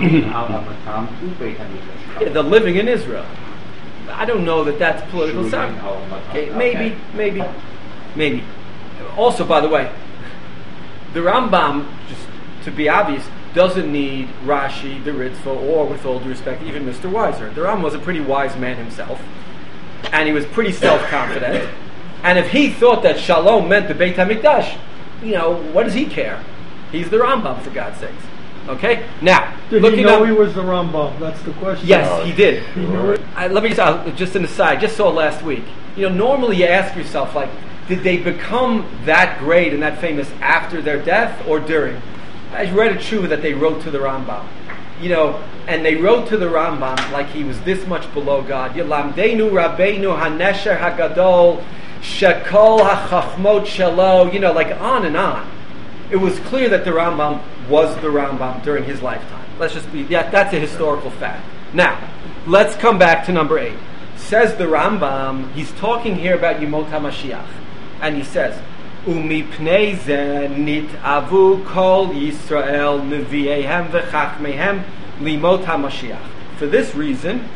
Yeah, Yeah, they're living in Israel. I don't know that that's political sovereignty. Okay, maybe, maybe, maybe. Also, by the way, the Rambam, just to be obvious, doesn't need Rashi, the Ritva, or, with all due respect, even Mister Weiser. The Rambam was a pretty wise man himself, and he was pretty self-confident. And if he thought that Shalom meant the Beit HaMikdash, you know, what does he care? He's the Rambam, for God's sakes. Okay? Now, Did looking he know up, he was the Rambam? That's the question. yes, he did. He knew it. I, let me just, uh, just an aside, just saw it last week. You know, normally you ask yourself, like, did they become that great and that famous after their death or during? I read a tshuva that they wrote to the Rambam. You know, and they wrote to the Rambam like he was this much below God. Yelamdeinu Rabbeinu Hanesher Hagadol Shekol HaChachmot Shelo, you know, like on and on. It was clear that the Rambam was the Rambam during his lifetime. Let's just be, yeah, that's a historical fact. Now, let's come back to number eight. Says the Rambam, he's talking here about Yemot HaMashiach. And he says, Umipnei ze nit'avu kol Yisrael nevi'ehem v'chachmehem limot HaMashiach. For this reason,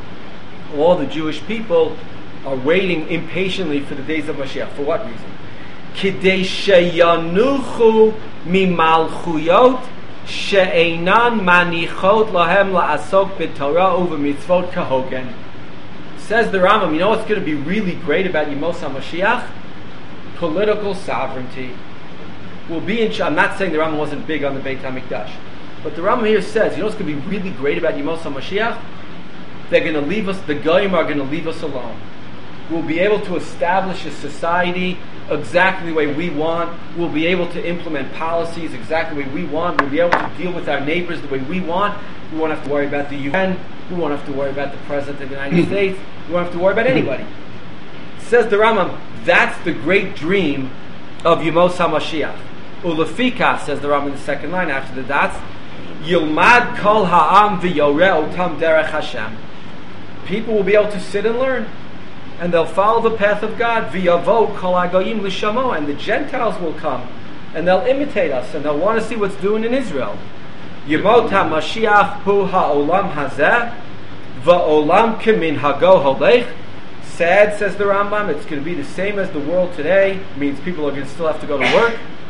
all the Jewish people are waiting impatiently for the days of Mashiach. For what reason? Kidei sheyanuchu mimalchuyot she'einan manichot lahem la'asok b'torah u'v'mitzvot kahogen. Says the Rambam, you know what's going to be really great about Yemos HaMashiach? Political sovereignty. Will be in. I'm not saying the Rambam wasn't big on the Beit HaMikdash, but the Rambam here says, you know what's going to be really great about Yemos HaMashiach? They're going to leave us. The Goyim are going to leave us alone. We'll be able to establish a society exactly the way we want. We'll be able to implement policies exactly the way we want. We'll be able to deal with our neighbors the way we want. We won't have to worry about the U N. We won't have to worry about the President of the United States. We won't have to worry about anybody. Says the Rambam, that's the great dream of Yemos HaMashiach. Ulefika, says the Rambam in the second line after the dots, Yilmad kol ha'am v'yoreh otam derech Hashem. People will be able to sit and learn, and they'll follow the path of God. V'yavo kol hagoyim l'shamo, and the Gentiles will come, and they'll imitate us, and they'll want to see what's doing in Israel. Yemot HaMashiach hu ha'olam hazeh, va'olam kemin hago holech. Sad, says the Rambam, it's going to be the same as the world today. It means people are going to still have to go to work.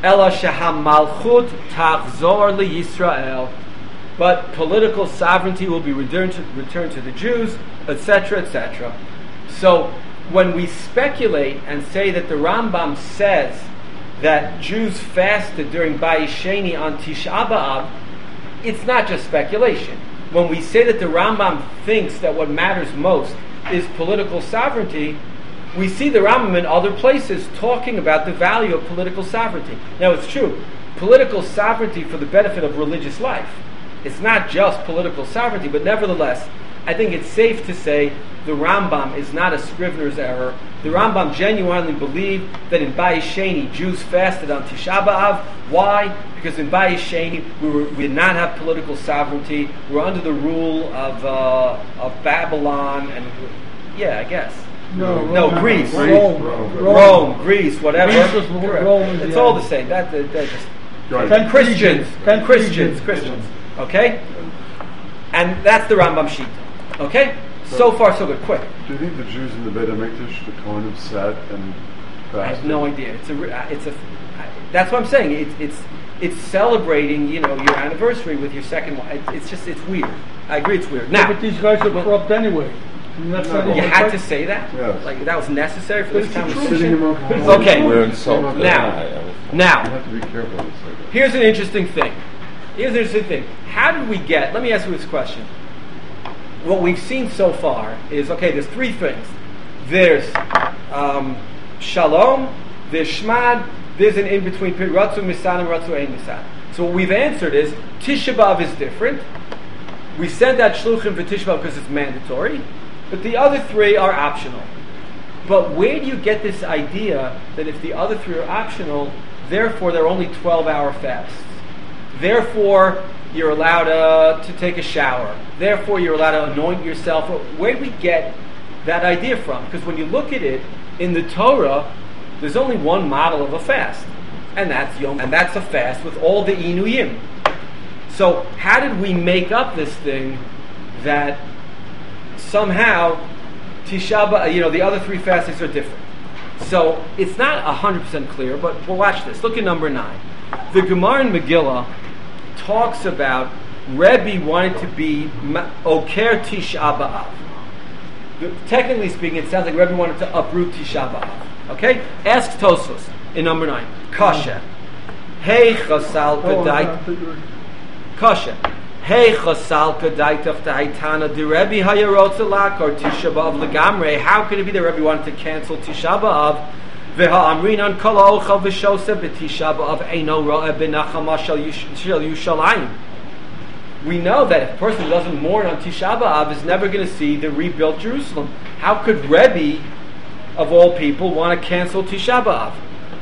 Ela sheham malchut tachzor liyisrael. But political sovereignty will be returned to, returned to the Jews, et cetera, et cetera. So when we speculate and say that the Rambam says that Jews fasted during Bayis Sheni on Tisha B'Av, it's not just speculation. When we say that the Rambam thinks that what matters most is political sovereignty, we see the Rambam in other places talking about the value of political sovereignty. Now it's true, political sovereignty for the benefit of religious life. It's not just political sovereignty, but nevertheless, I think it's safe to say the Rambam is not a Scrivener's error. The Rambam genuinely believed that in Bayis Sheni, Jews fasted on Tisha B'Av. Why? Because in Bayis Sheni, we, were, we did not have political sovereignty. We were under the rule of uh, of Babylon, and yeah, I guess. No, no, Rome, Greece, Rome, Rome, Rome, Rome Greece, whatever. Greece was Correct. Rome, It's yeah. all the same. That, that, that just Ten Christians, Ten Christians, Christians. Christians. Okay, and that's the Rambam sheet. Okay, so far so good. Quick. Do you think the Jews in the Beit HaMikdash, the Kohanim, sat and fasted? I have no idea. It's a. It's a. That's what I'm saying. It's it's it's celebrating. You know, your anniversary with your second wife. It, it's just it's weird. I agree. It's weird. Now, But these guys are corrupt anyway. And that's not you even had right. to say that. Yes. Like that was necessary for But this it's the truth. conversation. Sitting among Kohanim. Okay. We're insulted. Now, You now. have to be careful when you say that. Here's an interesting thing. Here's an interesting thing. How did we get, let me ask you this question. What we've seen so far is, okay, there's three things. There's um, shalom, there's shmad, there's an in-between period, ratzu misan and ratzu ein misan. So what we've answered is, Tisha B'Av is different. We sent out shluchim for Tisha B'Av because it's mandatory, but the other three are optional. But where do you get this idea that if the other three are optional, therefore they're only twelve-hour fasts? Therefore, you're allowed uh, to take a shower. Therefore, you're allowed to anoint yourself. Where do we get that idea from? Because when you look at it in the Torah, there's only one model of a fast, and that's Yom, and that's a fast with all the inuyim. So, how did we make up this thing that somehow Tisha B'Av, you know, the other three fastings are different? So it's not one hundred percent clear, but we'll watch this. Look at number nine. The Gemara in Megillah talks about Rebbe wanted to be Oker Tisha B'Av. The, technically speaking, it sounds like Rebbe wanted to uproot Tisha B'Av. Okay? Ask Tosfos in number nine. Kasha. Hey Chasal Oh, Kedai. Kasha. Hey Chasal Kedai Taftaitana de Rebbe Hayarotzelak or Tisha B'Av Legamre. How could it be that Rebbe wanted to cancel Tisha B'Av? V'ha'amrinan kol ha'ochel v'shoseh b'tisha b'av eino ro'eh b'nachama shel Yushalayim. We know that if a person who doesn't mourn on Tisha B'Av is never going to see the rebuilt Jerusalem. How could Rebbe, of all people, want to cancel Tisha B'Av?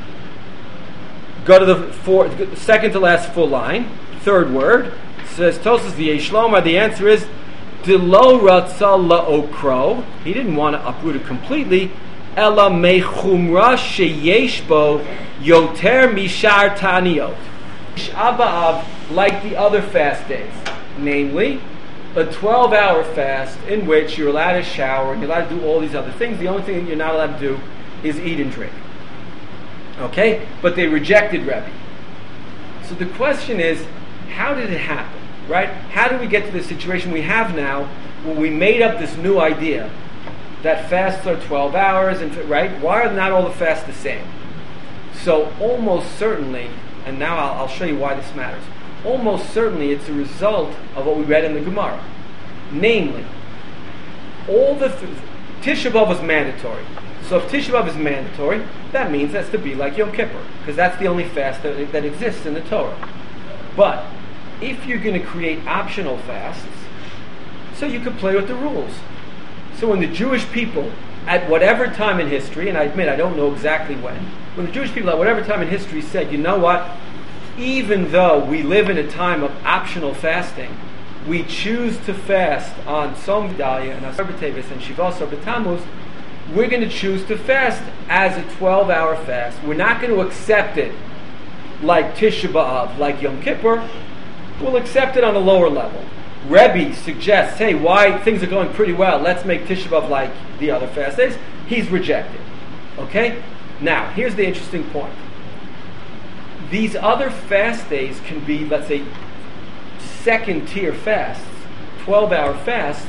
Go to the four, second to last full line, third word. Says Tosas the Yeshloma. The answer is Dilo Ratza La'okro. He didn't want to uproot it completely. Ela mechumra sheyesh bo yoter mishar taniot. Tisha B'Av, like the other fast days, namely a twelve-hour fast in which you're allowed to shower and you're allowed to do all these other things. The only thing that you're not allowed to do is eat and drink. Okay? But they rejected Rebbe. So the question is, how did it happen? Right? How did we get to the situation we have now when we made up this new idea that fasts are twelve hours, and right? Why are not all the fasts the same? So almost certainly, and now I'll, I'll show you why this matters. Almost certainly, it's a result of what we read in the Gemara. Namely, all the th- Tisha B'Av was mandatory. So if Tisha B'Av is mandatory, that means that's to be like Yom Kippur, because that's the only fast that, that exists in the Torah. But if you're going to create optional fasts, so you could play with the rules. So when the Jewish people, at whatever time in history, and I admit I don't know exactly when, when the Jewish people at whatever time in history said, you know what, even though we live in a time of optional fasting, we choose to fast on Tzom V'Dalia and Asar B'Teves and Shiva Asar B'Tammuz, we're going to choose to fast as a twelve-hour fast. We're not going to accept it like Tisha B'Av, like Yom Kippur. We'll accept it on a lower level. Rebbe suggests, hey, why things are going pretty well, let's make Tisha B'Av like the other fast days. He's rejected. Okay? Now, here's the interesting point. These other fast days can be, let's say, second tier fasts, twelve hour fasts,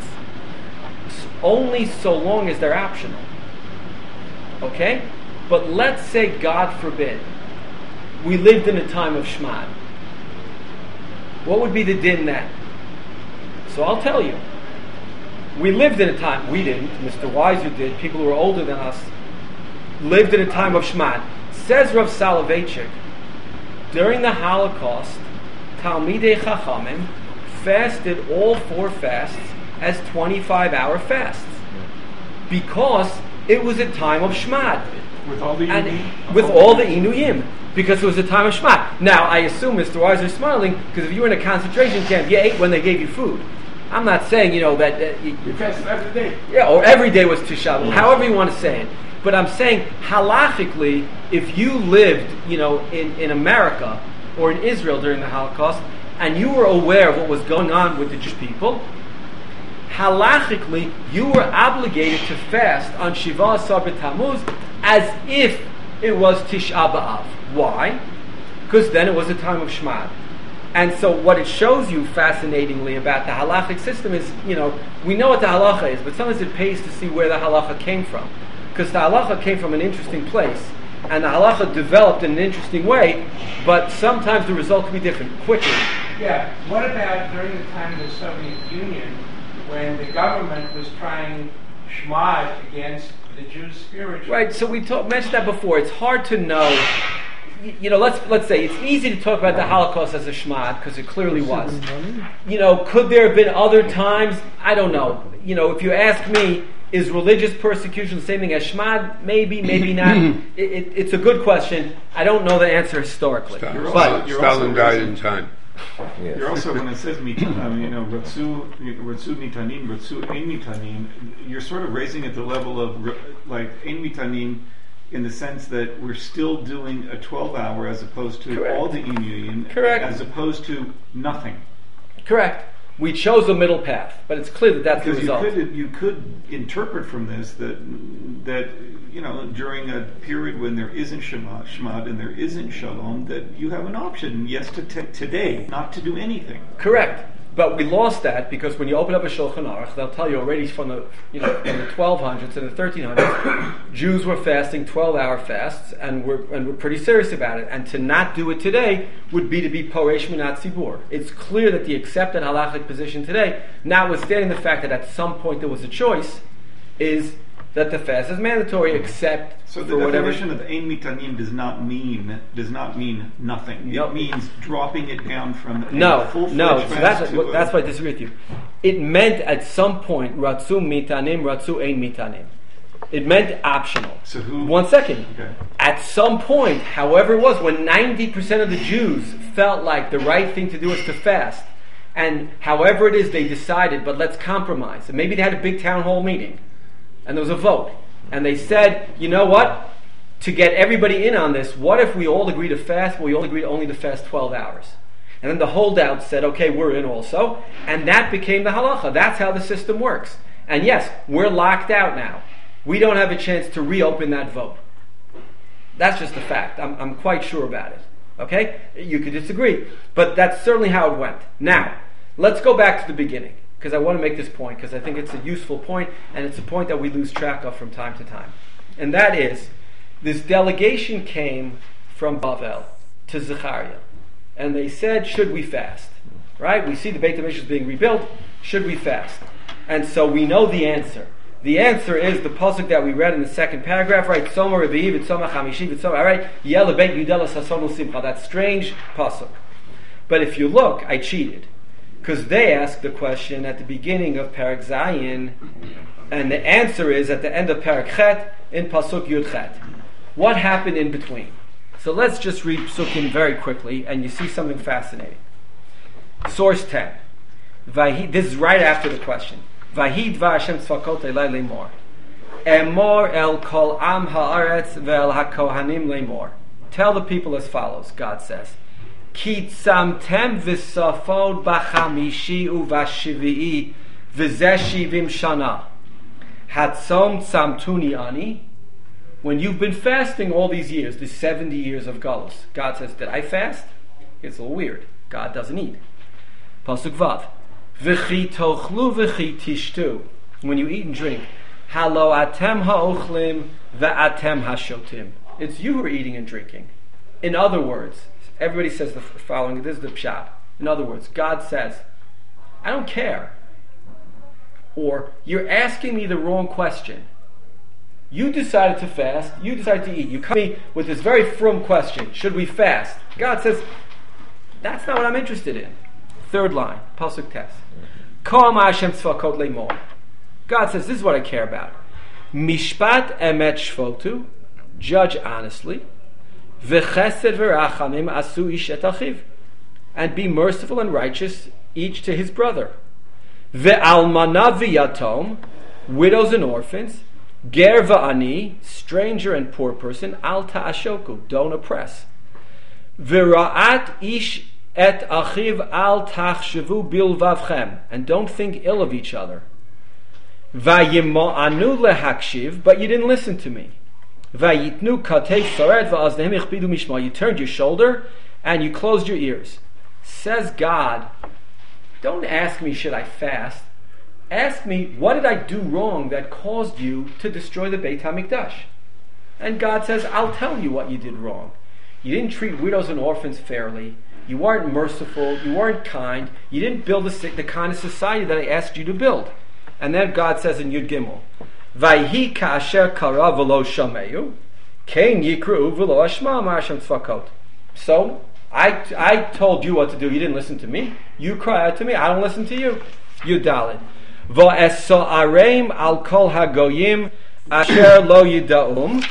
only so long as they're optional. Okay? But let's say, God forbid, we lived in a time of Shmad. What would be the din then? So I'll tell you. We lived in a time, we didn't, Mister Weiser did, people who were older than us, lived in a time of Shmad. Says Rav Soloveitchik, during the Holocaust, Talmidei Chachamim fasted all four fasts as twenty-five hour fasts. Because it was a time of Shmad. With all the And Inuyim? with all the Inuyim. Because it was a time of Shmad. Now, I assume Mister Weiser is smiling, because if you were in a concentration camp, you ate when they gave you food. I'm not saying, you know, that... Uh, you, You fast every day. yeah, or every day was Tisha B'Av, however you want to say it. But I'm saying, halachically, if you lived, you know, in, in America or in Israel during the Holocaust, and you were aware of what was going on with the Jewish people, halachically, you were obligated to fast on Shiva Asar B'Tammuz as if it was Tisha B'Av. Why? Because then it was a time of Shmad. And so what it shows you, fascinatingly, about the halachic system is, you know, we know what the halacha is, but sometimes it pays to see where the halacha came from. Because the halacha came from an interesting place, and the halacha developed in an interesting way, but sometimes the result can be different, quickly. Yeah, what about during the time of the Soviet Union, when the government was trying Shmad against the Jews spiritually? Right, so we talk, mentioned that before. It's hard to know. You know, let's let's say it's easy to talk about the Holocaust as a Shmad because it clearly was. You know, could there have been other times? I don't know. You know, if you ask me, is religious persecution the same thing as Shmad? Maybe, maybe not. it, it, it's a good question. I don't know the answer historically. You're But also- you're Stalin also died raising- in time. Yes. You're also, when it says mitanim, you know, ratzu, ratzu mitanim, ratzu ein mitanim, you're sort of raising at the level of r- like ein mitanim, in the sense that we're still doing a twelve hour as opposed to Correct. all the inuyim, Correct. as opposed to nothing. Correct. We chose the middle path, but it's clear that that's the Because you result. could you could interpret from this that that you know during a period when there isn't shema, shemad and there isn't shalom, that you have an option, yes, to t- today not to do anything. Correct. But we lost that because when you open up a Shulchan Aruch, they'll tell you already from the you know from the twelve hundreds and the thirteen hundreds, Jews were fasting twelve-hour fasts and were and were pretty serious about it. And to not do it today would be to be poresh minat tzibur. It's clear that the accepted halachic position today, notwithstanding the fact that at some point there was a choice, is that the fast is mandatory, except So the for whatever. definition of ein mitanim does not mean does not mean nothing. Nope. It means dropping it down from a No, full-fledged no. So fast that's to what, a- that's why I disagree with you. It meant at some point ratzu mitanim, ratzu ein mitanim. It meant optional. So who? One second. Okay. At some point, however it was, when ninety percent of the Jews felt like the right thing to do was to fast, and however it is they decided, but let's compromise. And maybe they had a big town hall meeting, and there was a vote. And they said, you know what? To get everybody in on this, what if we all agree to fast, but we all agree only to fast twelve hours? And then the holdouts said, okay, we're in also. And that became the halacha. That's how the system works. And yes, we're locked out now. We don't have a chance to reopen that vote. That's just a fact. I'm, I'm quite sure about it. Okay? You could disagree. But that's certainly how it went. Now, let's go back to the beginning, because I want to make this point, because I think it's a useful point, and it's a point that we lose track of from time to time. And that is, this delegation came from Bavel to Zechariah. And they said, should we fast? Right? We see the Beit HaMikdash is being rebuilt. Should we fast? And so we know the answer. The answer is the pasuk that we read in the second paragraph, right? Tzoma Revi'i v'tzoma Chamishi v'tzoma, all right? Yel Beit Yudela Sasonu Simcha. That strange pasuk. But if you look, I cheated. Because they asked the question at the beginning of Parak Zayin, and the answer is at the end of Parak Chet in Pasuk Yud Chet. What happened in between? So let's just read Psukim very quickly, and you see something fascinating. Source ten. Vahi, this is right after the question. Vahi dva Hashem tzvakot elai lemor. Emor el kol am haaretz ve'el hakohanim lemor. Tell the people as follows, God says. Ki tzamtem v'safod b'chamishi u'v'shivii v'zeh shivim shana. Hatzom tzamtuni ani when you've been fasting all these years, the seventy years of Galus, God says, did I fast? It's a little weird. God doesn't eat. Pasuk Vav. V'chi tochlu v'chi tishtu. When you eat and drink, halo atem ha'ochlim ve'atem ha'shotim. It's you who are eating and drinking. In other words, everybody says the following, this is the pshat. In other words, God says, I don't care. Or, you're asking me the wrong question. You decided to fast, you decided to eat. You come to me with this very frum question, should we fast? God says, that's not what I'm interested in. Third line, Pasuk Tes. Kol Hashem tzvakot le'mor. God says, this is what I care about. Mishpat emet shvotu, judge honestly. V'chesed v'rachamim asu ish et achiv. And be merciful and righteous, each to his brother. Ve'almana v'yatom, widows and orphans. Ger va'ani, stranger and poor person. Al ta'ashoku, don't oppress. V'ra'at ish et achiv al tachshavu bilvavchem, and don't think ill of each other. Vayima'anu lehakshiv, but you didn't listen to me. Vayitnu katei sared va'aznehem ichbidu mishma, you turned your shoulder and you closed your ears. Says God, don't ask me should I fast. Ask me what did I do wrong that caused you to destroy the Beit HaMikdash. And God says, I'll tell you what you did wrong. You didn't treat widows and orphans fairly. You weren't merciful. You weren't kind. You didn't build the, the kind of society that I asked you to build. And then God says in Yud Gimel, Vayhi ka'asher kara v'lo shameyu, kein yikru v'lo ashma ma'ashem tzvakot. So, I, I told you what to do. You didn't listen to me. You cry out to me. I don't listen to you. Yud Daled. V'eso areim al kol hagoyim asher lo yida'um.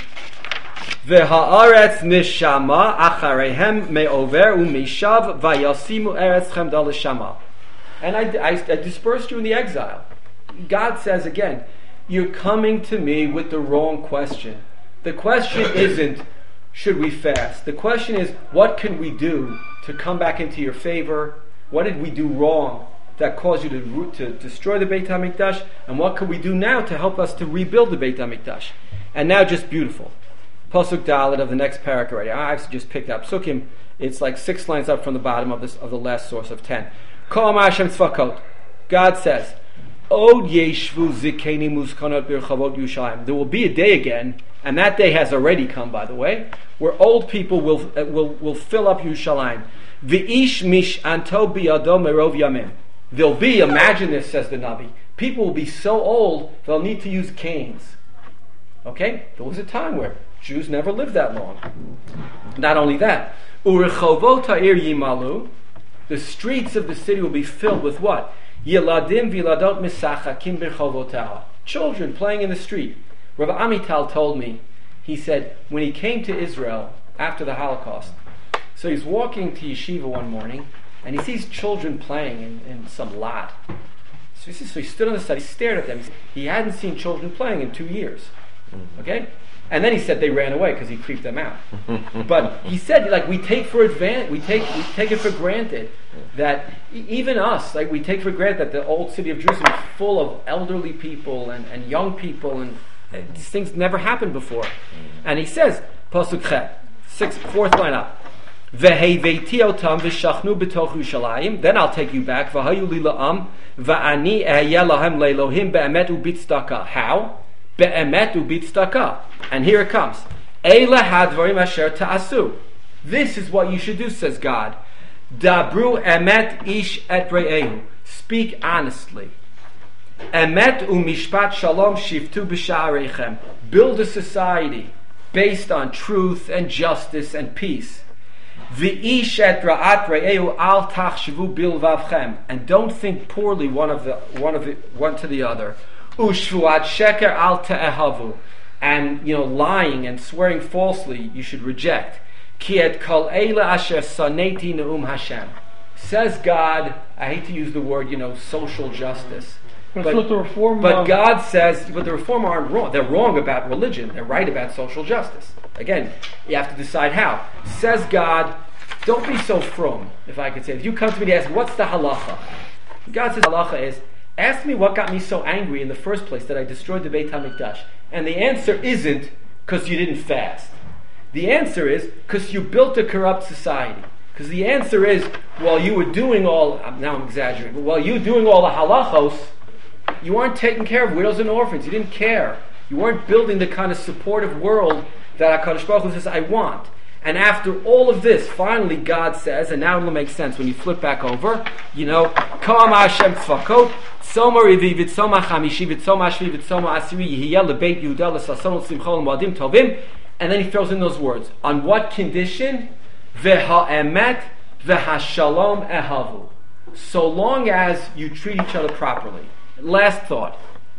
V'ha'aretz nishama acharehem me'over u'mishav v'yasimu eretz chemda l'shama. And I, I, I dispersed you in the exile. God says again, you're coming to me with the wrong question. The question isn't, should we fast? The question is, what can we do to come back into your favor? What did we do wrong that caused you to, to destroy the Beit HaMikdash? And what can we do now to help us to rebuild the Beit HaMikdash? And now just beautiful. Pasuk Dalet of the next parak already. I've just picked up Sukkim. It's like six lines up from the bottom of this of the last source of ten. Kol Hashem tzvakot. God says, Od yeshvu zikeni muskanot birchavot Yerushalayim. There will be a day again, and that day has already come, by the way, where old people will uh, will will fill up Yerushalayim. V'ish mish anto biyado merov yamim. There'll be, imagine this, says the Navi, people will be so old they'll need to use canes. Okay, there was a time where Jews never lived that long. Not only that, Urechovot ha'ir yimalu, the streets of the city will be filled with what? Yeladim v'yiladot misachakim b'rchovotaha, children playing in the street. Rav Amital told me, he said, when he came to Israel after the Holocaust, so he's walking to yeshiva one morning, and he sees children playing in, in some lot. So he, says, so he stood on the side, he stared at them. He, said, he hadn't seen children playing in two years. Okay? And then he said they ran away because he creeped them out. But he said, like, we take for advan- we take we take it for granted that e- even us, like, we take for granted that the old city of Jerusalem is full of elderly people and, and young people, and uh, these things never happened before. And he says, Pasuk Chet, sixth, fourth line up, V'heiveiti otam v'shachnu b'toch Yerushalayim. Then I'll take you back. V'hayu li la'am v'ani ehyeh lahem le'elohim be'emet u'bitzdaka. How? Be'emet u'bitzdaka. And here it comes. Eila hadvarim asher ta'asu. This is what you should do, says God. Dabru emet ish et re'ehu. Speak honestly. Emet u'mishpat shalom shiftu b'sha'areichem. Build a society based on truth and justice and peace. V'ish et ra'at re'ehu al tachshavu bilvavchem. And don't think poorly one of the one of the one to the other. Ushvuat sheker al te'ehavu. And, you know, lying and swearing falsely, you should reject. Ki et kol eila asher saneti ne'um Hashem. Says God, I hate to use the word, you know, social justice. But, But, what the reform but uh, God says, but the Reform aren't wrong. They're wrong about religion. They're right about social justice. Again, you have to decide how. Says God, don't be so frum, if I could say. If you come to me and ask, what's the halacha? God says, halacha is, ask me what got me so angry in the first place that I destroyed the Beit HaMikdash. And the answer isn't, because you didn't fast? The answer is because you built a corrupt society. Because the answer is, while you were doing all, now I'm exaggerating, but while you were doing all the halachos, you weren't taking care of widows and orphans. You didn't care. You weren't building the kind of supportive world that HaKadosh Baruch Hu says, I want. And after all of this, finally God says, and now it'll make sense when you flip back over, you know, Ka'am Hashem Tzvakot, Tzoma Revi, V'tzoma Chamishi, V'tzoma Shvi, V'tzoma Asiri, Yihiyel Lebeit Yehuda, L'Sason, L'Simchol, L'Moadim Tovim, and then he throws in those words. On what condition? V'ha'emet, v'ha'shalom ehavu. So long as you treat each other properly. Last thought.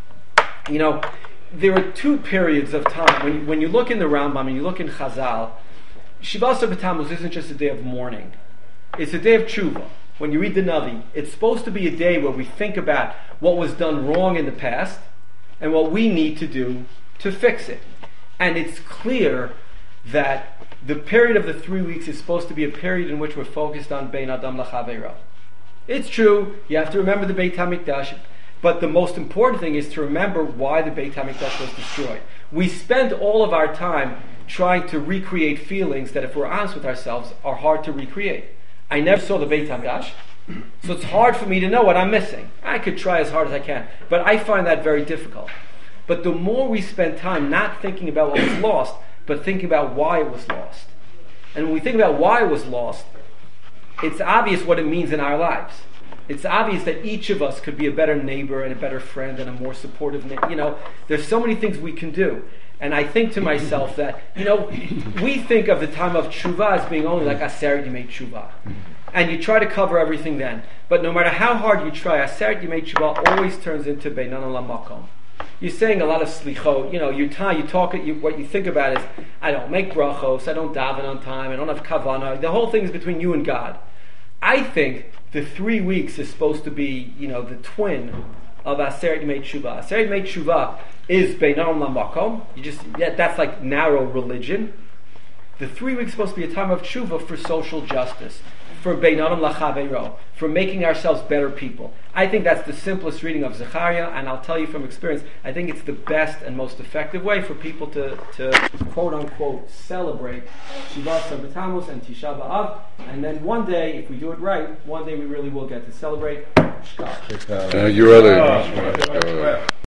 You know, there are two periods of time. When you, when you look in the Rambam and you look in Chazal, Shiva Asar B'Tammuz isn't just a day of mourning. It's a day of tshuva. When you read the Navi, it's supposed to be a day where we think about what was done wrong in the past and what we need to do to fix it. And it's clear that the period of the three weeks is supposed to be a period in which we're focused on Bein Adam L'Chaveiro. It's true, you have to remember the Beit HaMikdash, but the most important thing is to remember why the Beit HaMikdash was destroyed. We spend all of our time trying to recreate feelings that, if we're honest with ourselves, are hard to recreate. I never saw the Beit HaMikdash, so it's hard for me to know what I'm missing. I could try as hard as I can, but I find that very difficult. But the more we spend time not thinking about what was lost, but thinking about why it was lost. And when we think about why it was lost, it's obvious what it means in our lives. It's obvious that each of us could be a better neighbor and a better friend and a more supportive neighbor. You know, there's so many things we can do. And I think to myself that, you know, we think of the time of tshuva as being only like Aseret Yemei Tshuva. And you try to cover everything then. But no matter how hard you try, Aseret Yemei Tshuva always turns into Beinan Lamakom. You're saying a lot of slichot. You know, you time, you talk, you, what you think about is, I don't make brachos, I don't daven on time, I don't have kavanah. The whole thing is between you and God. I think the three weeks is supposed to be, you know, the twin of Aseret Yemei Tshuva. Aseret Yemei Tshuva is Beinan Lamakom. You just that, that's like narrow religion. The three weeks is supposed to be a time of tshuva for social justice, for Beinadam Lachaveiro, for making ourselves better people. I think that's the simplest reading of Zechariah, and I'll tell you from experience, I think it's the best and most effective way for people to, to quote-unquote celebrate Shiva Asar B'Tammuz and Tisha B'Av, and then one day, if we do it right, one day we really will get to celebrate Shkach. Uh, you ready?